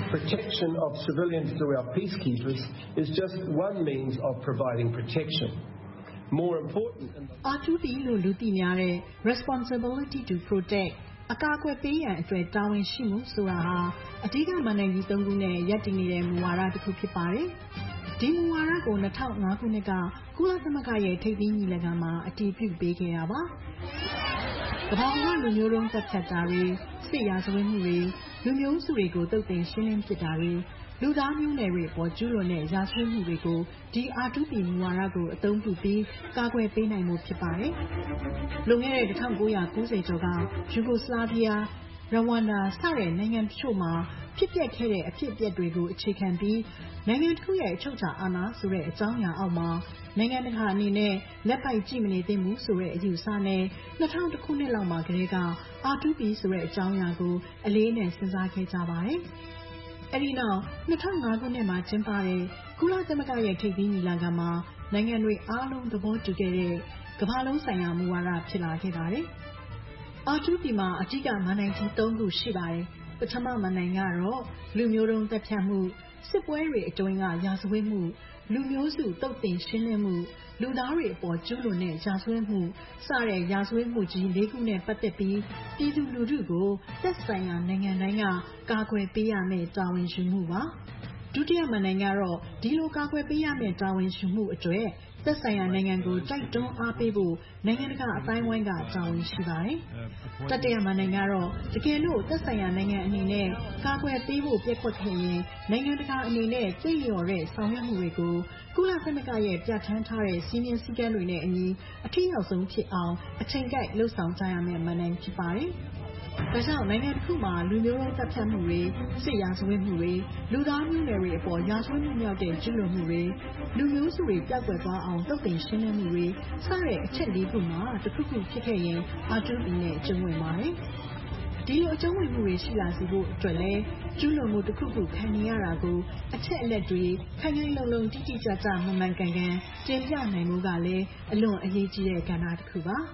protection of civilians through our peacekeepers is just one means of providing protection. More important, R2P လို့လူသိများတဲ့ responsibility to protect အကာအကွယ်ပေးရန်အတွက်တာဝန်ရှိမှုဆိုတာဟာအဓိကမဏ္ဍိုင်ကြီး၃ခုနဲ့ရပ်တည်နေတဲ့မူဝါဒတစ်ခုဖြစ်ပါတယ်။ဒီမူဝါဒကို2005ခုနှစ်ကကုလသမဂ္ဂရဲ့ထိပ်သီးညီလာခံမှာအတည်ပြုပေးခဲ့တာပါ။ကမ္ဘာပေါ်ကလူမျိုးတုံးတပ်ဖြတ်တာတွေစစ်ရာဇဝတ်မှုတွေလူမျိုးစုတွေကိုတုတ်တင်ရှင်းလင်းပစ်တာတွေလူသားမျိုးနွယ်တွေပေါ်ကျူးလွန်တဲ့ရာဇဝတ်မှုတွေကိုဒီ R2P မူဝါဒကိုအသုံးပြုပြီးကာကွယ်ပေးနိုင်မှုဖြစ်ပါတယ်။လွန်ခဲ့တဲ့1990ကျော်ကယူဂိုစလာဗီးယားရဝမ်ဒါစတဲ့နိုင်ငံတချို့မှာဖြစ်ပျက်ခဲ့တဲ့အဖြစ်အပျက်တွေကိုအခြေခံပြီးနိုင်ငံတစ်ခုရဲ့အချုပ်အခြာအာဏာဆိုတဲ့အကြောင်းအရာအောက်မှာနိုင်ငံတကာအနေနဲ့လက်ပိုက်ကြည့်မနေသင့်ဘူးဆိုတဲ့အယူအဆနဲ့2001ခုနှစ်လောက်မှာကတည်းက R2P ဆိုတဲ့အကြောင်းအရာကိုအလေးနဲ့စဉ်းစားခဲ့ကြပါတယ်။အဲဒီနောက်2005ခုနှစ်မှာကျင်းပတဲ့ကုလသမဂ္ဂရဲ့ထိပ်သီးညီလာခံမှာနိုင်ငံတွေအားလုံးသဘောတူခဲ့တဲ့ကမ္ဘာလုံးဆိုင်ရာမူဝါဒဖြစ်လာခဲ့ပါတယ်။ R2P မှာအဓိကမဏ္ဍိုင်ကြီး၃ခုရှိပါတယ်။ပထမမဏ္ဍိုင်ကတော့လူမျိုးတုံးတပ်ဖြတ်မှုစစ်ပွဲတွေအတွင်းကရာဇဝတ်မှုလူမျိုးစုတုတ်တင်ရှင်းလင်းမှုလူသားတွေအပေါ်ကျူးလွန်တဲ့ရာဇဝတ်မှုစတဲ့ရာဇဝတ်မှုကြီး၄ခုနဲ့ပတ်သက်ပြီးပြည်သူလူထုကိုသက်ဆိုင်ရာနိုင်ငံတိုင်းကကာကွယ်ပေးရမယ့်တာဝန်ယူမှုပါဒုတိယမဏ္ဍိုင်ကတော့ဒီလိုကာကွယ်ပေးရမယ့်တာဝန်ယူမှုအတွက်သက်ဆိုင်ရာနိုင်ငံကိုတိုက်တွန်းအားပေးဖို့နိုင်ငံတကာအတိုင်းဝိုင်းကတာဝန်ရှိပါတယ်။တတိယမဏ္ဍိုင်ကတော့တကယ်လို့သက်ဆိုင်ရာနိုင်ငံအနေနဲ့ကာကွယ်ပေးဖို့ပြည့်ကွက်ခဲ့ရင်နိုင်ငံတကာအနေနဲ့ကြိတ်လျော်တဲ့ဆောင်ရွက်မှုတွေကိုကုလသမဂ္ဂရဲ့ပြဋ္ဌာန်းထားတဲ့စည်းမျဉ်းစည်းကမ်းတွေနဲ့အညီအထူးရောက်ဆုံးဖြစ်အောင်အချိန်ကိုက်လှုပ်ဆောင်ကြရမယ့်မဏ္ဍိုင်ဖြစ်ပါတယ်။ဒါကြောင့်နိုင်ငံတစ်ခုမှာလူမျိုးတုံးတပ်ဖြတ်မှုတွေစစ်ရာဇဝတ်မှုတွေလူသားမျိုးနွယ်တွေအပေါ်ရာဇဝတ်မှုမြောက်တဲ့ကျူးလွန်မှုတွေလူမျိုးစုတွေပျောက်ကွယ်သွားအောင်တုတ်တင်ရှင်းလင်းမှုတွေစတဲ့အချက်၄ခုမှာတစ်ခုခုဖြစ်ခဲ့ရင် R2P နဲ့အကျုံးဝင်ပါတယ်။ဒီလိုအကျုံးဝင်မှုတွေရှိလာစေဖို့အတွက်လည်းကျူးလွန်မှုတစ်ခုခုခံနေရတာကိုအချက်အလက်တွေခိုင်ခိုင်လုံလုံတိတိကျကျမှန်မှန်ကန်ကန်တင်ပြနိုင်မှုကလည်းအလွန်အရေးကြီးတဲ့ကဏ္ဍတစ်ခုပါ။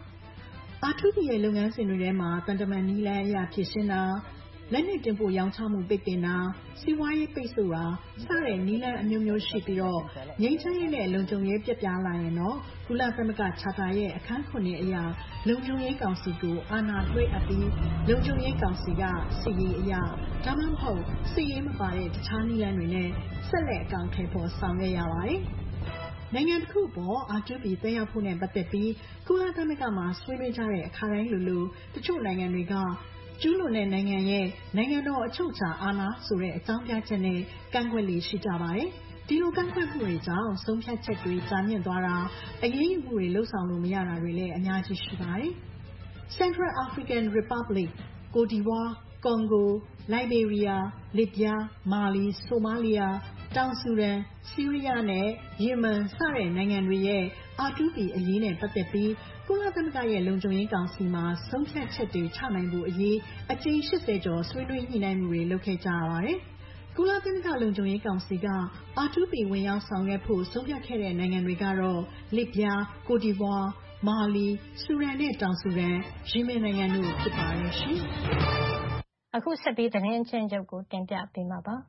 R2P ရဲ့လုပ်ငန်းစဉ်တွေထဲမှာတန်တမာနည်းလမ်းအရဖြစ်ရှင်းတာလက်နက်တင်ပို့ရောင်းချမှုပိတ်ပင်တာစီးပွားရေးပိတ်ဆို့တာစတဲ့နည်းလမ်းအမျိုးမျိုးရှိပြီးတော့ငြိမ်းချမ်းရေးနဲ့လုံခြုံရေးပြတ်ပြားလာရင်တော့ကုလသမဂ္ဂချာတာရဲ့အခန်း9အရာလုံခြုံရေးကောင်စီကိုအာဏာလွှဲအပ်ပြီးလုံခြုံရေးကောင်စီကစစ်ရေးအရာဒါမှမဟုတ်စစ်ရေးမပါတဲ့တခြားနည်းလမ်းတွေနဲ့ဆက်လက်အကောင်အထည်ဖော်ဆောင်ရွက်ရပါတယ်။နိုင်ငံတစ်ခုပေါ် R2P သက်ရောက်ဖို့နဲ့ပတ်သက်ပြီးကုလသမဂ္ဂမှာဆွေးနွေးကြတဲ့အခါတိုင်းလိုတချို့နိုင်ငံတွေကကျူးလွန်တဲ့နိုင်ငံရဲ့နိုင်ငံတော်အချုပ်အခြာအာဏာဆိုတဲ့အကြောင်းပြချက်နဲ့ကန့်ကွက်လေရှိကြပါတယ်။ဒီလိုကန့်ကွက်မှုတွေကြောင့်ဆုံးဖြတ်ချက်တွေကြာမြင့်သွားတာအရေးယူမှုတွေလှုပ်ဆောင်လို့မရတာတွေလည်းအများကြီးရှိပါတယ်။ Central African Republic, Côte d'Ivoire, Congo, Liberia, Libya, Mali, Somalia, တောင်ဆူဒန်ဆီးရီးယားနဲ့ယီမန်စတဲ့နိုင်ငံတွေရဲ့ R2P အရေးနဲ့ပတ်သက်ပြီးကုလသမဂ္ဂရဲ့လုံခြုံရေးကောင်စီမှာဆုံးဖြတ်ချက်တွေချနိုင်ဖို့အရေးအကြိမ်80ကျော်ဆွေးနွေးညှိနှိုင်းမှုတွေလုပ်ခဲ့ကြရပါတယ်။ကုလသမဂ္ဂလုံခြုံရေးကောင်စီက R2P ဝင်ရောက်ဆောင်ရွက်ဖို့ဆုံးဖြတ်ခဲ့တဲ့နိုင်ငံတွေကတော့လစ်ဗျား၊ကိုဒီဗွား၊မာလီ၊ဆူဒန်နဲ့တောင်ဆူဒန်၊ယီမင်နိုင်ငံတို့ဖြစ်ပါတယ်ရှင်။အခုဆက်ပြီးသတင်းအချင်းချုပ်ကိုတင်ပြပေးမှာပါ။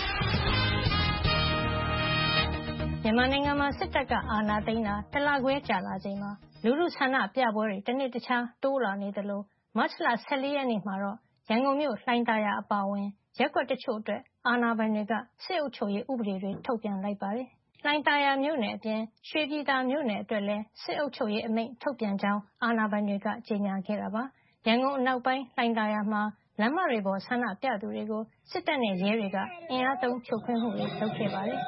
မြန်မာနိုင်ငံမှာစစ်တပ်ကအာဏာသိမ်းတာတလခွဲကြာလာချိန်မှာလူထုဆန္ဒပြပွဲတွေတနေ့တခြားတိုးလာနေသလိုမတ်လ14ရက်နေ့မှာတော့ရန်ကုန်မြို့လှိုင်သာယာအပါအဝင်ရပ်ကွက်တချို့အတွက်အာဏာပိုင်တွေကစစ်အုပ်ချုပ်ရေးဥပဒေတွေထုတ်ပြန်လိုက်ပါတယ်။လှိုင်သာယာမြို့နယ်အပြင်ရွှေပြည်သာမြို့နယ်အတွက်လည်းစစ်အုပ်ချုပ်ရေးအမိန့်ထုတ်ပြန်ကြောင်းအာဏာပိုင်တွေကကြေညာခဲ့တာပါ။ရန်ကုန်အနောက်ပိုင်းလှိုင်သာယာမှာလမ်းမတွေပေါ်ဆန္ဒပြသူတွေကိုစစ်တပ်နဲ့ရဲတွေကအင်အားသုံးဖြိုခွင်းမှုတွေလုပ်ခဲ့ပါတယ်။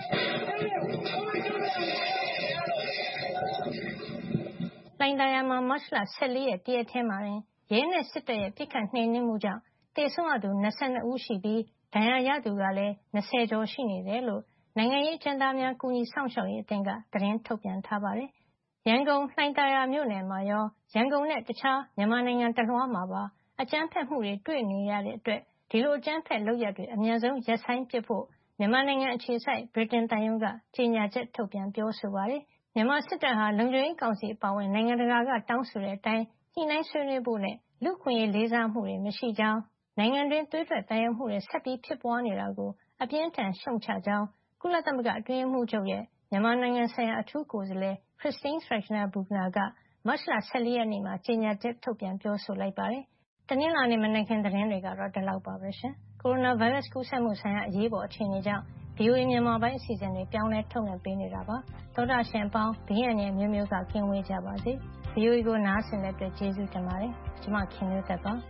လှိုင်သာယာမှာမတ်လ14ရက်တရက်ထဲမှာရဲနဲ့စစ်တပ်ရဲ့ပစ်ခတ်နှိမ်နင်းမှုကြောင့်သေဆုံးရသူ22ဦးရှိပြီးဒဏ်ရာရသူကလည်း20ကျော်ရှိနေတယ်လို့နိုင်ငံရေးအကျဉ်းသားများကူညီစောင့်ရှောက်ရေးအသင်းကသတင်းထုတ်ပြန်ထားပါတယ်။ရန်ကုန်လှိုင်သာယာမြို့နယ်မှာရောရန်ကုန်နဲ့တခြားမြန်မာနိုင်ငံတလွှားမှာပါအကြမ်းဖက်မှုတွေတွေ့နေရတဲ့အတွက်ဒီလိုအကြမ်းဖက်လုပ်ရပ်တွေအများဆုံးရပ်ဆိုင်းပစ်ဖို့မြန်မာနိုင်ငံအခြေစိုက်ဗြိတိန်တန်ယုံကကြေညာချက်ထုတ်ပြန်ပြောဆိုပါတယ်။မြန်မာစစ်တပ်ဟာလုံခြုံရေးကောင်စီအပါအဝင်နိုင်ငံတကာကတောင်းဆိုတဲ့အတိုင်းညှိနှိုင်းဆွေးနွေးဖို့နဲ့လူ့အခွင့်အရေးလေးစားမှုတွေမရှိကြောင်းနိုင်ငံတွင်းသွေးထွက်သံယိုမှုတွေဆက်ပြီးဖြစ်ပွားနေတာကိုအပြင်းထန်ရှုတ်ချကြောင်းကုလသမဂ္ဂအတွင်းရေးမှူးချုပ်ရဲ့မြန်မာနိုင်ငံဆိုင်ရာအထူးကိုယ်စားလှယ် Christine Schraner Burgener ကမတ်လ 14 ရက်နေ့မှာကြေညာချက်ထုတ်ပြန်ပြောဆိုလိုက်ပါတယ်။တနင်္လာနေ့မနက်ခင်းသတင်းတွေကတော့ဒီလောက်ပါပဲရှင်။ကိုရိုနာဗိုင်းရပ်စ်ကူးစက်မှုဆိုင်ရာအရေးပေါ်အခြေအနေကြောင့် VOA မြန်မာပိုင်းအစီအစဉ်တွေပြောင်းလဲထုတ်လွှင့်ပေးနေတာပါ။သောတာရှင်အပေါင်းဘေးရန်ရဲ့မျိုးမျိုးကကင်းဝေးကြပါစေ။ VOA ကိုနားဆင်တဲ့အတွက်ကျေးဇူးတင်ပါတယ်။ကျွန်မခင်မျိုးသက်ပါ။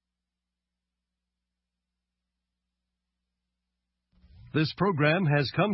This program has come